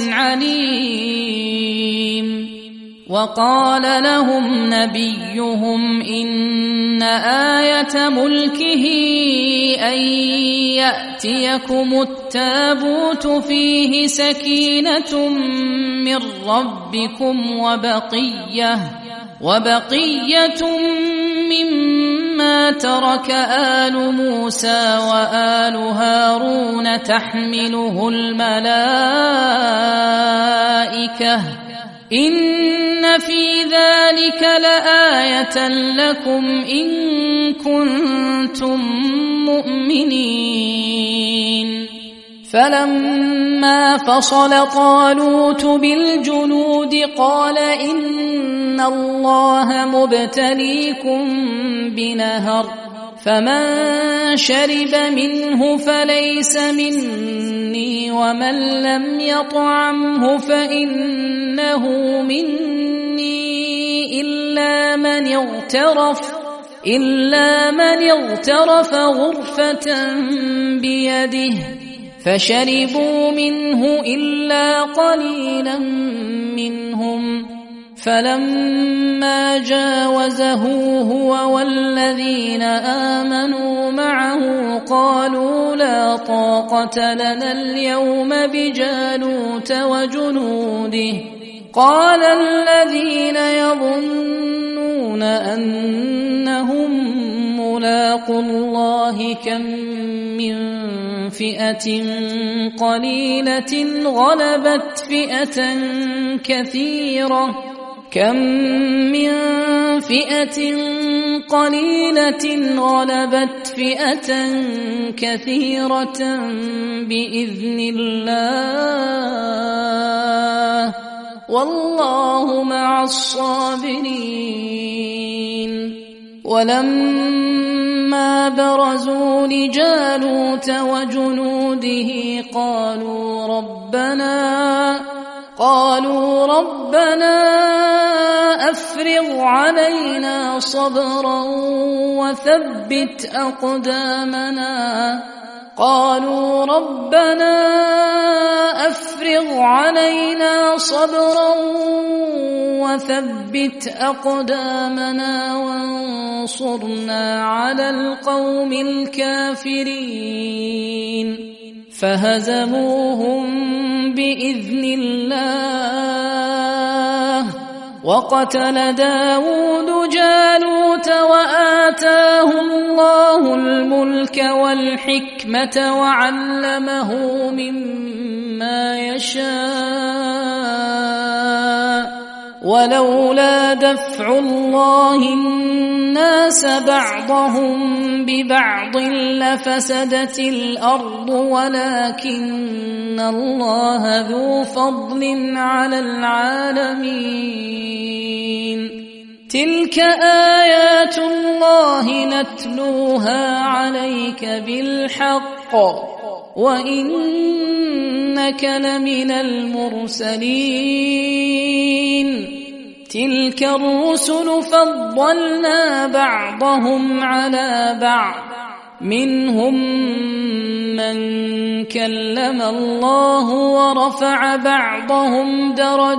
عليم. وقال لهم نبيهم إن آية ملكه أن يأتيكم التابوت فيه سكينة من ربكم وبقية مما ترك آل موسى وآل هارون تحمله الملائكة، إن في ذلك لآية لكم إن كنتم مؤمنين. فلما فصل طالوت بالجنود قال إن الله مبتليكم بنهر، فمن شرب منه فليس مني ومن لم يطعمه فإنه مني إلا من اغترف غرفة بيده، فشربوا منه إلا قليلا منهم، فلما جاوزه هو والذين آمنوا معه قالوا لا طاقة لنا اليوم بجالوت وجنوده قال الذين يظنون أنهم ملاقو الله كم من فئة قليلة غلبت فئة كثيرة بإذن الله والله مع الصابرين ولما برزوا لجالوت وجنوده قالوا ربنا أفرغ علينا صبرا وثبت أقدامنا وانصرنا على القوم الكافرين فهزموهم بإذن الله وقتل داود جالوت وآتاه الله الملك والحكمة وعلمه مما يشاء ولولا دفع الله الناس بعضهم ببعض لفسدت الأرض ولكن الله ذو فضل على العالمين تلك آيات الله نتلوها عليك بالحق وإنك لمن المرسلين تلك الرسل فضلنا بعضهم على بعض منهم من كلم الله ورفع بعضهم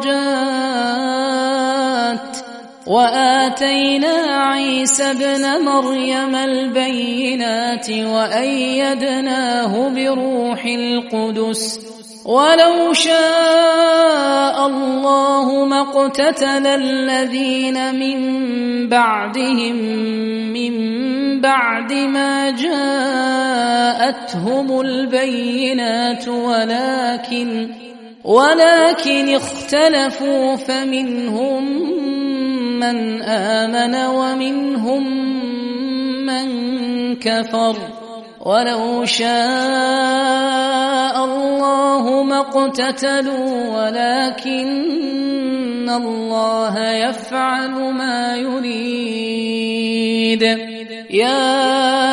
درجات وآتينا عيسى ابن مريم البينات وأيدناه بروح القدس ولو شاء الله ما اقتتل الذين من بعدهم من بعد ما جاءتهم البينات ولكن اختلفوا فمنهم من آمن ومنهم من كفر ولو شاء الله ما اقتتلوا ولكن الله يفعل ما يريد يا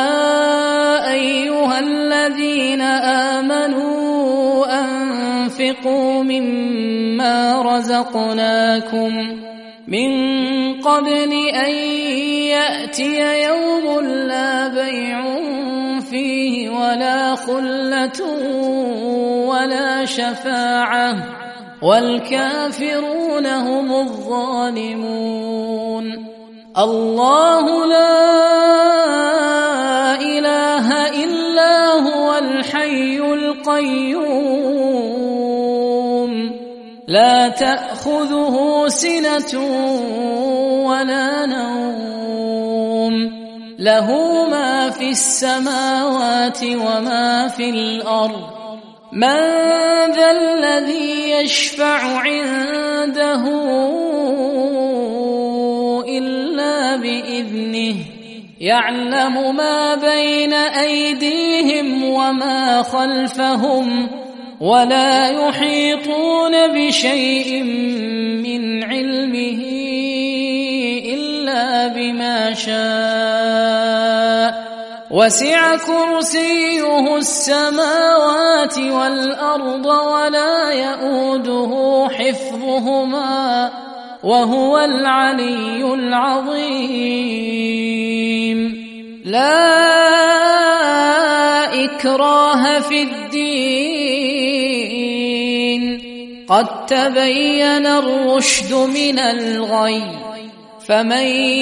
أيها الذين آمنوا أنفقوا مما رزقناكم من قبل أن يأتي يوم لا بيع فيه ولا خلة ولا شفاعة والكافرون هم الظالمون الله لا إله إلا هو الحي القيوم لا تأخذه سنة ولا نوم له ما في السماوات وما في الأرض من ذا الذي يشفع عنده إلا بإذنه يعلم ما بين أيديهم وما خلفهم ولا يحيطون بشيء من علمه إلا بما شاء وسع كرسيه السماوات والأرض ولا يؤوده حفظهما وهو العلي العظيم لا إكراه في الدين قد تبين الرشد من الغي فمن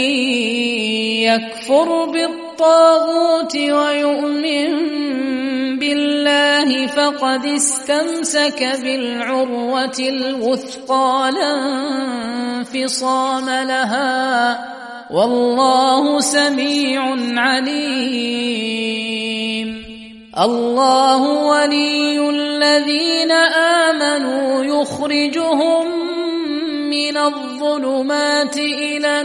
يكفر بالطاغوت ويؤمن بالله فقد استمسك بالعروة الوثقى لا انفصام لها والله سميع عليم الله ولي الذين آمنوا يخرجهم من الظلمات إلى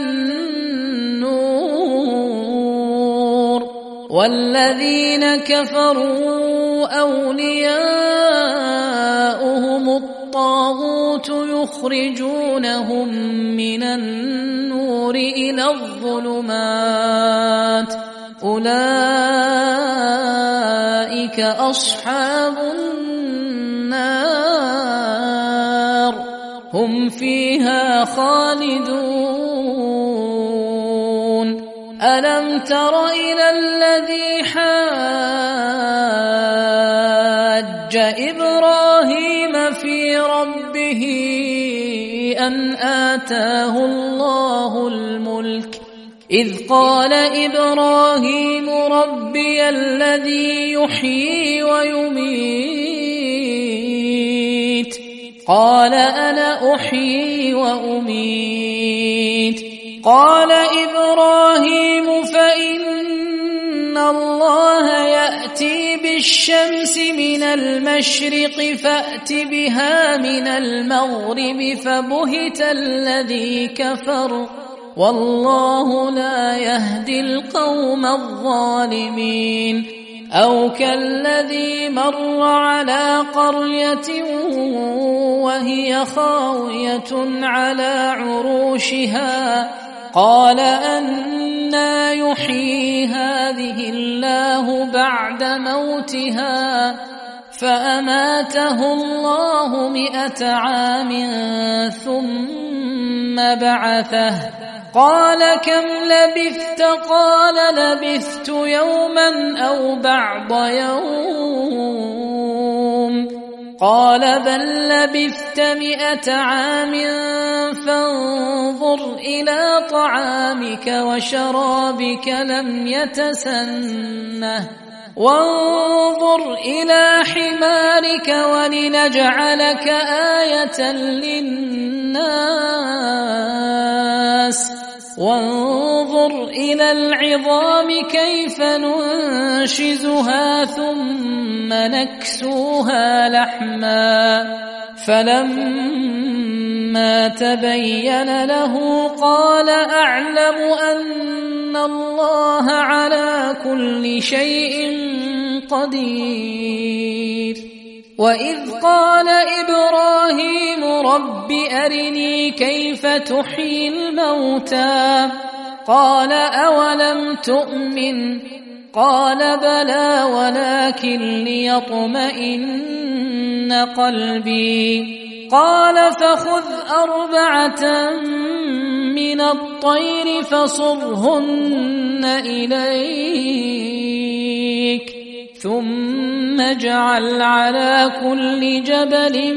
النور والذين كفروا أولياؤهم الطاغوت يخرجونهم من النور إلى الظلمات أولئك أصحاب النار هم فيها خالدون ألم تر إلى الذي حاج إبراهيم في ربه أن آتاه الله الملك إذ قال إبراهيم ربي الذي يحيي ويميت قال أنا أحيي وأميت قال إبراهيم فإن الله يأتي بالشمس من المشرق فأت بها من المغرب فبهت الذي كفر والله لا يهدي القوم الظالمين أو كالذي مر على قرية وهي خاوية على عروشها قال أنى يحيي هذه الله بعد موتها فأماته الله 100 عام ثم بعثه قال كم لبثت قال لبثت يوما أو بعض يوم قال بل لبثت 100 عام فانظر إلى طعامك وشرابك لم يتسنه وانظر إلى حمارك ولنجعلك آية للناس وانظر إلى العظام كيف ننشزها ثم نكسوها لحما فلما تبين له قال أعلم أن الله على كل شيء قدير وإذ قال إبراهيم رب أرني كيف تحيي الموتى قال أولم تؤمن قال بلى ولكن ليطمئن قلبي قال فخذ 4 من الطير فصرهن إليك ثم اجعل على كل جبل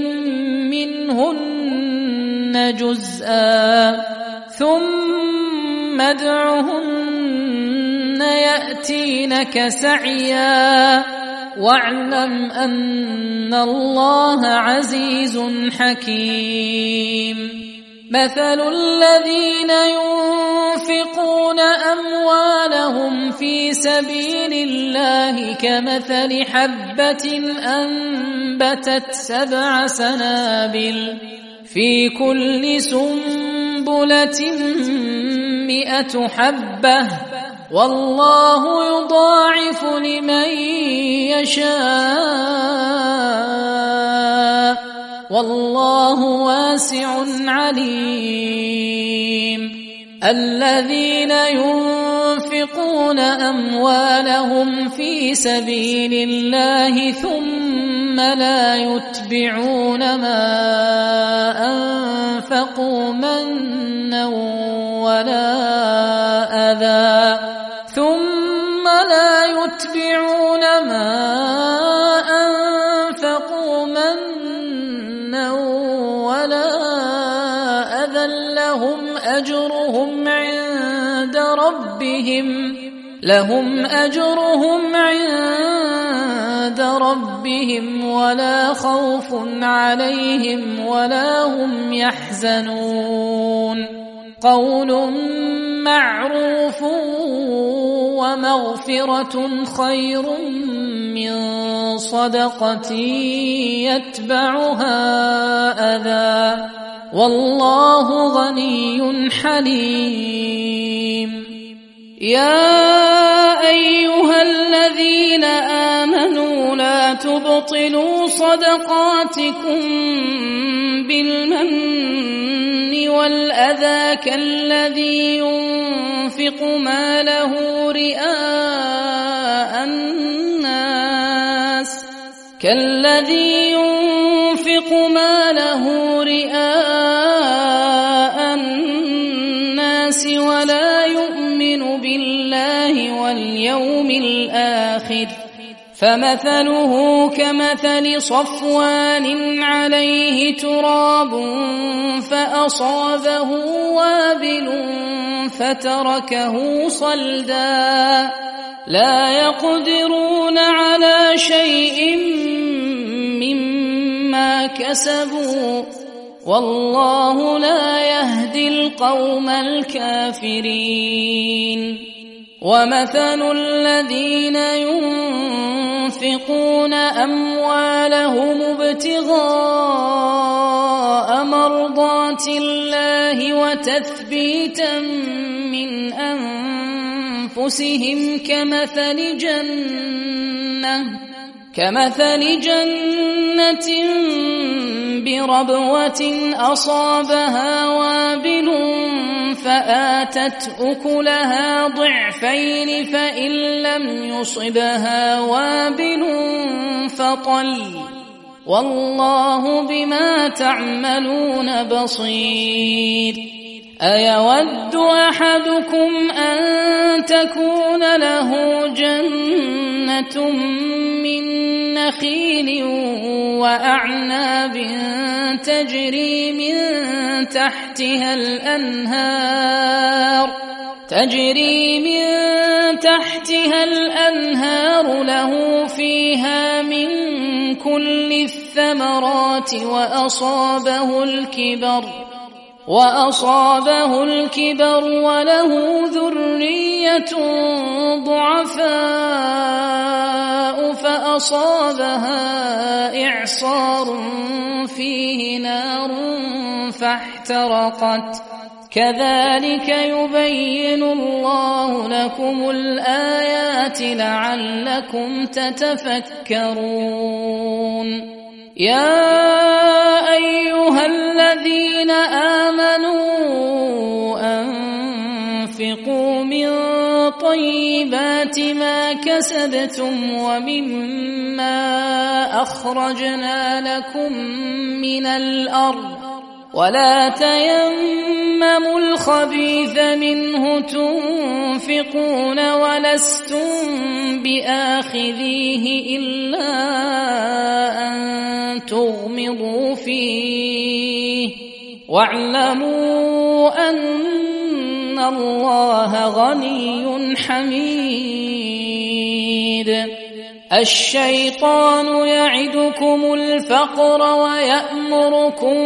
منهن جزءا ثم ادعهن يأتينك سعيا واعلم أن الله عزيز حكيم مثل الذين ينفقون أموالهم في سبيل الله كمثل حبة أنبتت 7 سنابل في كل سنبلة 100 حبة والله يضاعف لمن يشاء والله واسع عليم الذين ينفقون أموالهم في سبيل الله ثم لا يتبعون ما أنفقوا منا ولا أذى ثم لا يتبعون ما أنفقوا منا أجرهم عند ربهم ولا خوف عليهم ولا هم يحزنون قول معروف ومغفرة خير من صدقة يتبعها أذى والله غني حليم يا أيها الذين آمنوا لا تبطلوا صدقاتكم بالمن والأذى كالذي ينفق ماله رئاء الناس ولا يؤمن بالله واليوم الآخر فمثله كمثل صفوان عليه تراب فأصابه وابل فتركه صلدا لا يقدرون على شيء مما كسبوا والله لا يهدي القوم الكافرين ومثل الذين ينفقون أموالهم ابتغاء مرضات الله وتثبيتا من أنفسهم كمثل جنة بربوة أصابها وابل فآتت أكلها ضعفين فإن لم يصبها وابل فطل والله بما تعملون بصير أيود أحدكم أن تكون له جنة من نخيل وأعناب تجري من تحتها الأنهار له فيها من كل الثمرات وأصابه الكبر وله ذرية ضعفاء فأصابها إعصار فيه نار فاحترقت كذلك يبين الله لكم الآيات لعلكم تتفكرون يا أيها الذين آمنوا أنفقوا من طيبات ما كسبتم ومما أخرجنا لكم من الأرض ولا تيمموا الخبيث منه تنفقون ولستم بآخذيه إلا أن تغمضوا فيه واعلموا أن الله غني حميد الشيطان يعدكم الفقر ويأمركم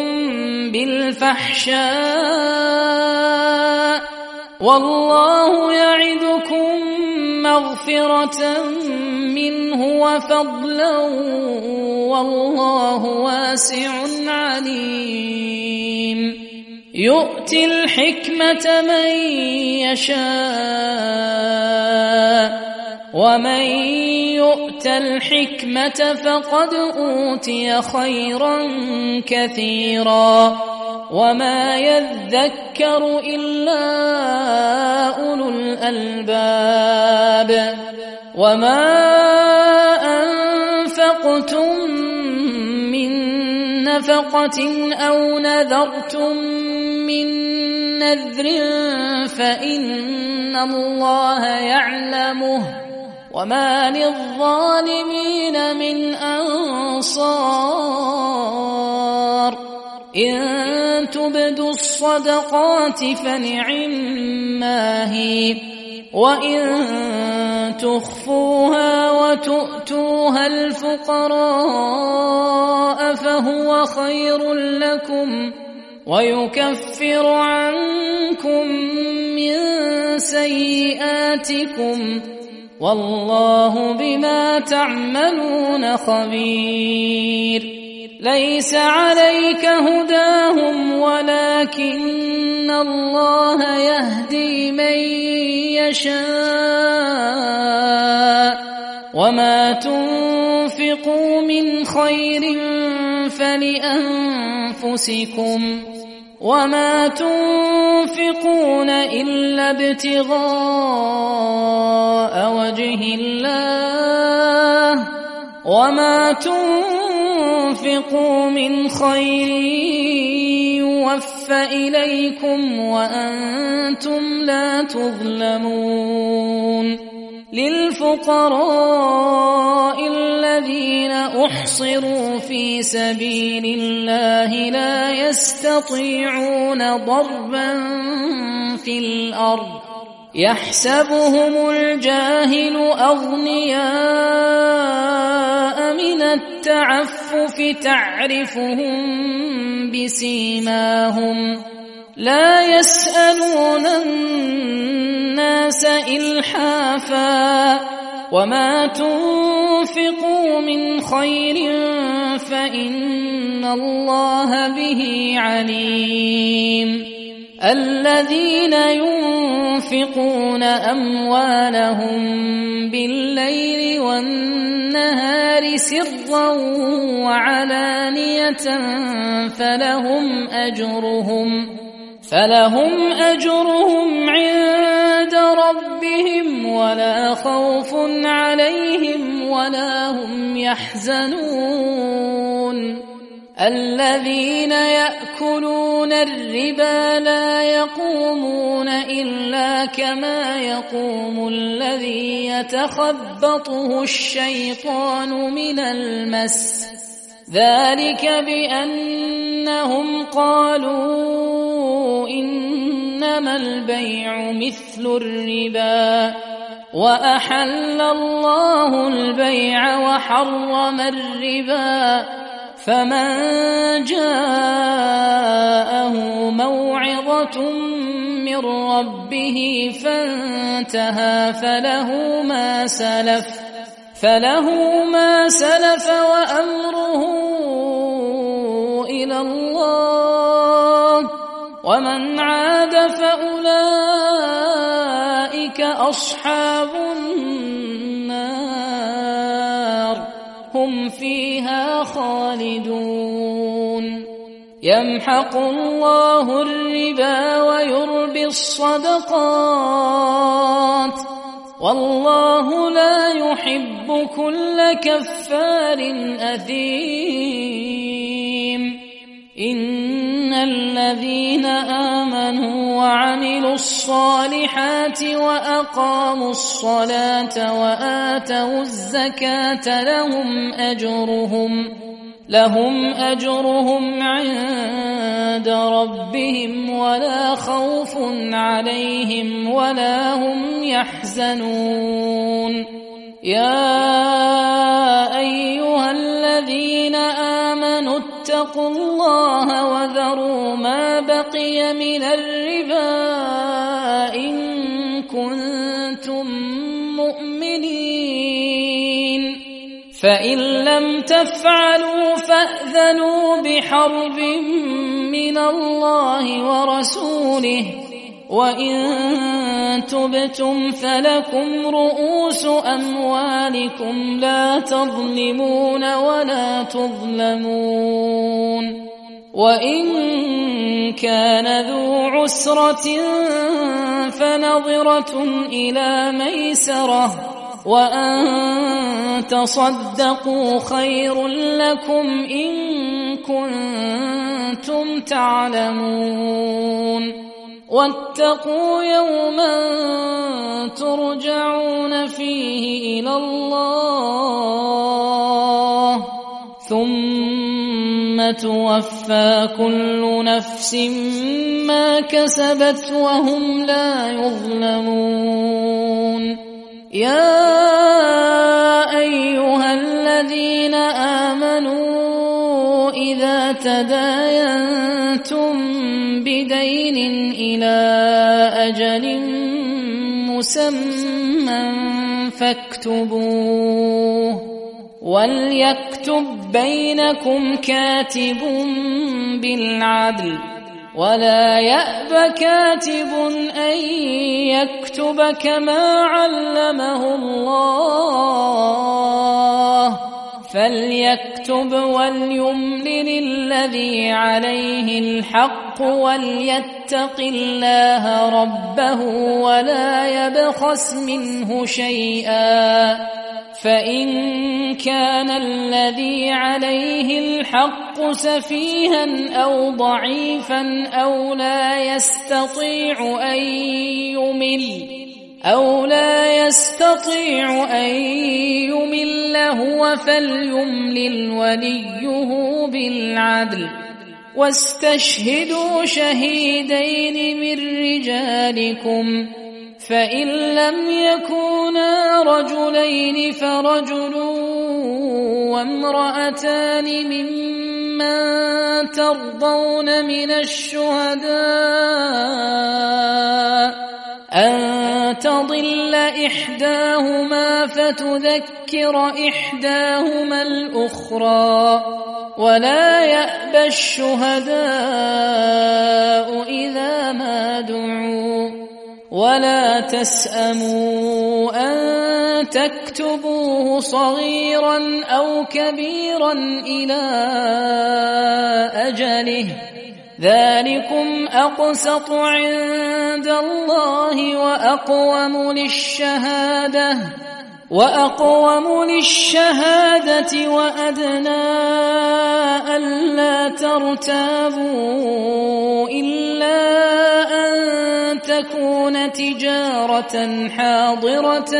بالفحشاء والله يعدكم مغفرة منه وفضلا والله واسع عليم يؤتي الحكمة من يشاء ومن يؤت الحكمة فقد أوتي خيرا كثيرا وما يذكر إلا أولو الألباب وما أنفقتم من نفقة أو نذرتم من نذر فإن الله يعلمه وما للظالمين من أنصار إن تبدوا الصدقات فنعما هي، وإن تخفوها وتؤتوها الفقراء فهو خير لكم ويكفر عنكم من سيئاتكم والله بما تعملون خبير. ليس عليك هداهم ولكن الله يهدي من يشاء وما تنفقوا من خير فلأنفسكم وما تنفقون إلا ابتغاء وجه الله وما تنفقوا من خير يوفى إليكم وأنتم لا تظلمون. للفقراء الذين أحصروا في سبيل الله لا يستطيعون ضربا في الأرض يحسبهم الجاهل أغنياء من التعفف تعرفهم بسيماهم لا يسألون الناس إلحافا وما تنفقوا من خير فإن الله به عليم. الذين ينفقون أموالهم بالليل والنهار سرا وعلانية فلهم أجرهم عند ربهم ولا خوف عليهم ولا هم يحزنون. الذين يأكلون الربا لا يقومون إلا كما يقوم الذي يتخبطه الشيطان من المس ذلك بأنهم قالوا إنما البيع مثل الربا وأحل الله البيع وحرم الربا فمن جاءه موعظة من ربه فانتهى فله ما سلف وأمره إلى الله ومن عاد فأولئك أصحاب النار هم فيها خالدون. يمحق الله الربا ويربي الصدقات والله لا يحب كل كفار أثيم. إن الذين آمنوا وعملوا الصالحات وأقاموا الصلاة وآتوا الزكاة لهم أجرهم عند ربهم ولا خوف عليهم ولا هم يحزنون. يا أيها الذين آمنوا اتقوا الله وذروا ما بقي من الربا إن كنتم مؤمنين فإن لم تفعلوا فأذنوا بحرب من الله ورسوله وإن تبتم فلكم رؤوس أموالكم لا تظلمون ولا تظلمون. وإن كان ذو عسرة فنظرة إلى ميسرة وأن تصدقوا خير لكم إن كنتم تعلمون. واتقوا يوما ترجعون فيه إلى الله ثم توفى كل نفس ما كسبت وهم لا يظلمون. يا أيها الذين آمنوا إذا تداينتم بدين إلى أجل مسمى فاكتبوه، وليكتب بينكم كاتب بالعدل، ولا يأب كاتب أن يكتب كما علمه الله، فليكتب وليملل الذي عليه الحق وليتق الله ربه ولا يبخس منه شيئا، فإن كان الذي عليه الحق سفيها أو ضعيفا أو لا يستطيع أن يمل هو فليملل وليه بالعدل، واستشهدوا شهيدين من رجالكم، فإن لم يكونا رجلين فرجل وامرأتان ممن ترضون من الشهداء أن تضل إحداهما فتذكر إحداهما الأخرى، ولا يأبى الشهداء إذا ما دعوا، ولا تسأموا أن تكتبوه صغيرا أو كبيرا إلى أجله، ذلكم أقسط عند الله وأقوم للشهادة وأدنى ألا ترتابوا إلا أن تكون تجارة حاضرة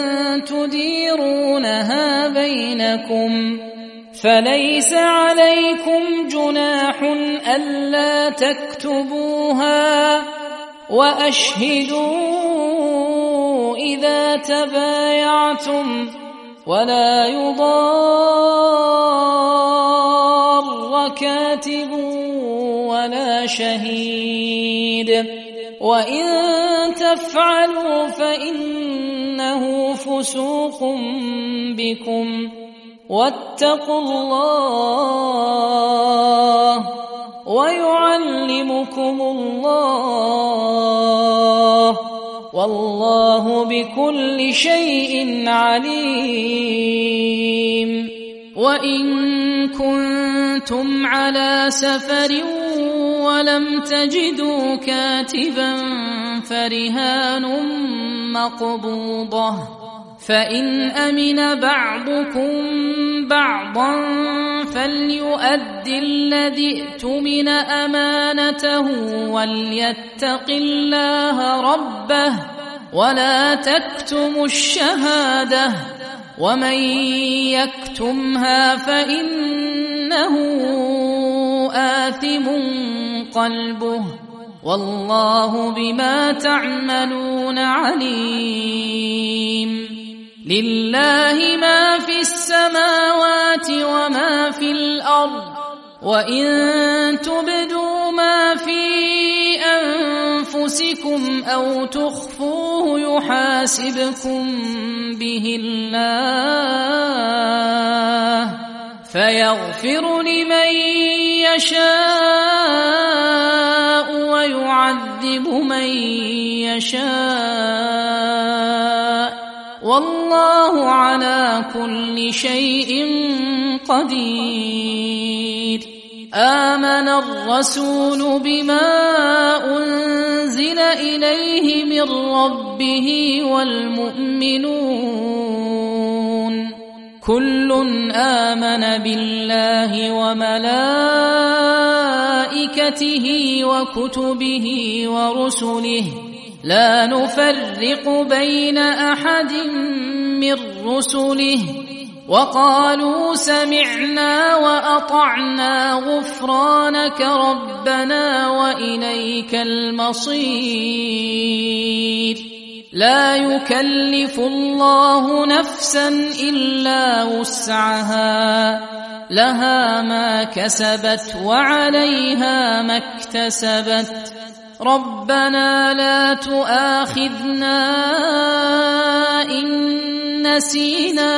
تديرونها بينكم، فليس عليكم جناح ألا تكتبوها، وأشهدوا إذا تبايعتم، ولا يضار كاتب ولا شهيد، وإن تفعلوا فإنه فسوق بكم، واتقوا الله ويعلمكم الله، والله بكل شيء عليم. وإن كنتم على سفر ولم تجدوا كاتبا فرهان مقبوضة، فإن أمن بعضكم بعضا فليؤد الذي اؤتمن أمانته وليتق الله ربه ولا تكتموا الشهادة، ومن يكتمها فإنه آثم قلبه، والله بما تعملون عليم. لله ما في السماوات وما في الأرض، وإن تبدوا ما في أنفسكم أو تخفوه يحاسبكم به الله، فيغفر لمن يشاء ويعذب من يشاء، والله على كل شيء قدير. آمن الرسول بما أنزل إليه من ربه والمؤمنون كل آمن بالله وملائكته وكتبه ورسله لا نفرق بين أحد من رسله وقالوا سمعنا وأطعنا غفرانك ربنا وإليك المصير لا يكلف الله نفسا إلا وسعها لها ما كسبت وعليها ما اكتسبت ربنا لا تؤاخذنا إن نسينا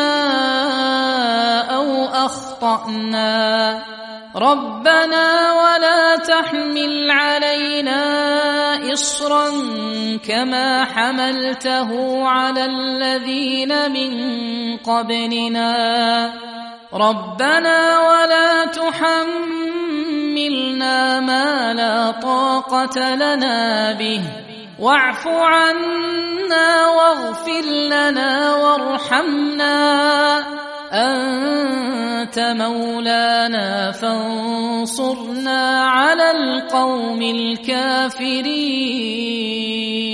أو أخطأنا ربنا ولا تحمل علينا إصرا كما حملته على الذين من قبلنا ربنا ولا تحملنا ما لا طاقة لنا به واعف عنا واغفر لنا وارحمنا أنت مولانا فانصرنا على القوم الكافرين